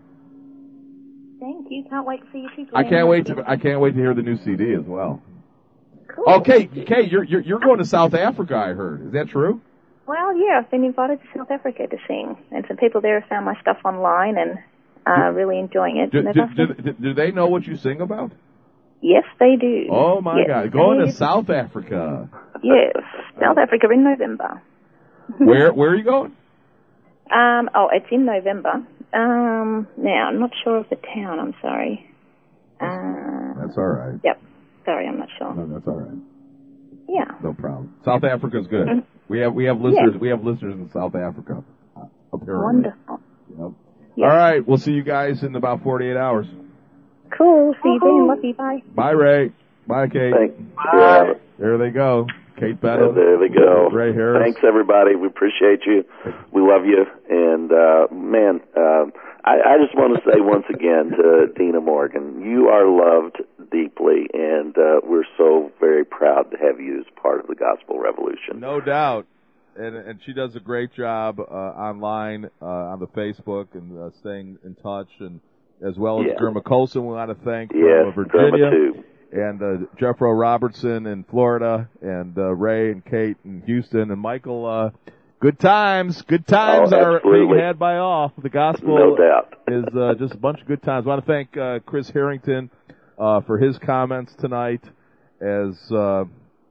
Thank you. Can't wait to see you too. I can't wait to I can't wait to hear the new C D as well. Cool. Okay, Kate, you're, you're you're going to South Africa, I heard. Is that true? Well, yeah, I've been invited to South Africa to sing, and some people there have found my stuff online and are uh, really enjoying it. Do, do, do, do, do they know what you sing about? Yes, they do. Oh my yes, God, going they... to South Africa. Yes, South Africa in November. Where where are you going? Um, oh, it's in November. Um, now I'm not sure of the town. I'm sorry. Uh, that's all right. Yep. Sorry, I'm not sure. No, that's all right. Yeah. No problem. South Africa's good. Mm-hmm. We have we have listeners yeah. we have listeners in South Africa. Apparently. Wonderful. Yep. Yep. All right, we'll see you guys in about forty-eight hours. Cool. See you then. Love you. Bye. Bye, Ray. Bye, Kate. Thanks. Bye. There they go. Kate Benham. Yeah, there they go. Ray Harris. Thanks, everybody. We appreciate you. We love you. And, uh, man, uh, I, I just want to say once again to Dina Morgan, you are loved deeply, and uh, we're so very proud to have you as part of the Gospel Revolution. No doubt. And, and she does a great job uh, online, uh, on the Facebook, and uh, staying in touch, and as well as yeah. Germa Colson, we want to thank yes, from Virginia. Germa too. And uh, Jeffro Robertson in Florida, and uh, Ray and Kate in Houston, and Michael. Uh, good times, good times oh, are absolutely. being had by all. The gospel no doubt. is uh, just a bunch of good times. I want to thank uh, Chris Harrington uh, for his comments tonight. As uh,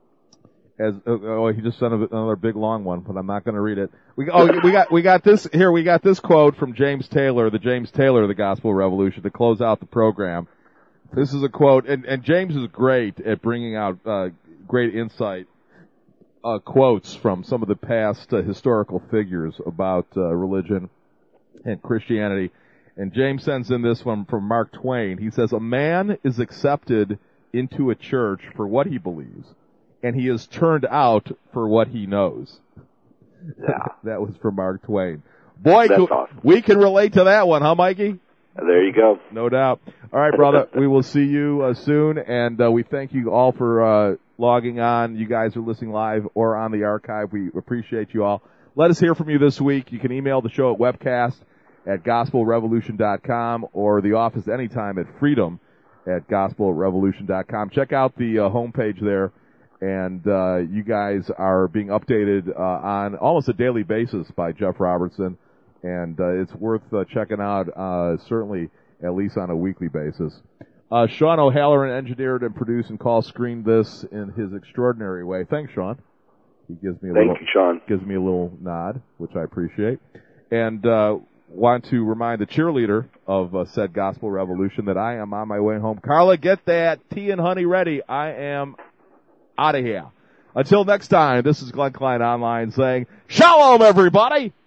as uh, oh, he just sent another big long one, but I'm not going to read it. We oh we got we got this here. We got this quote from James Taylor, the James Taylor of the Gospel Revolution, to close out the program. This is a quote, and, and James is great at bringing out uh, great insight, uh, quotes from some of the past uh, historical figures about uh, religion and Christianity. And James sends in this one from Mark Twain. He says, a man is accepted into a church for what he believes, and he is turned out for what he knows. Yeah. That was from Mark Twain. Boy, That's co- awesome. we can relate to that one, huh, Mikey? There you go. No doubt. All right, brother. We will see you uh, soon, and uh, we thank you all for uh, logging on. You guys are listening live or on the archive. We appreciate you all. Let us hear from you this week. You can email the show at webcast at gospel revolution dot com or the office anytime at freedom at gospel revolution dot com. Check out the uh, homepage there, and uh, you guys are being updated uh, on almost a daily basis by Jeff Robertson, and uh, it's worth uh, checking out, uh, certainly at least on a weekly basis. Uh, Sean O'Halloran engineered and produced and call screened this in his extraordinary way. Thanks, Sean. He gives me a Thank little, you, Sean. gives me a little nod, which I appreciate. And uh, want to remind the cheerleader of uh, said Gospel Revolution that I am on my way home. Carla, get that tea and honey ready. I am out of here. Until next time, this is Glenn Klein Online saying, Shalom, everybody!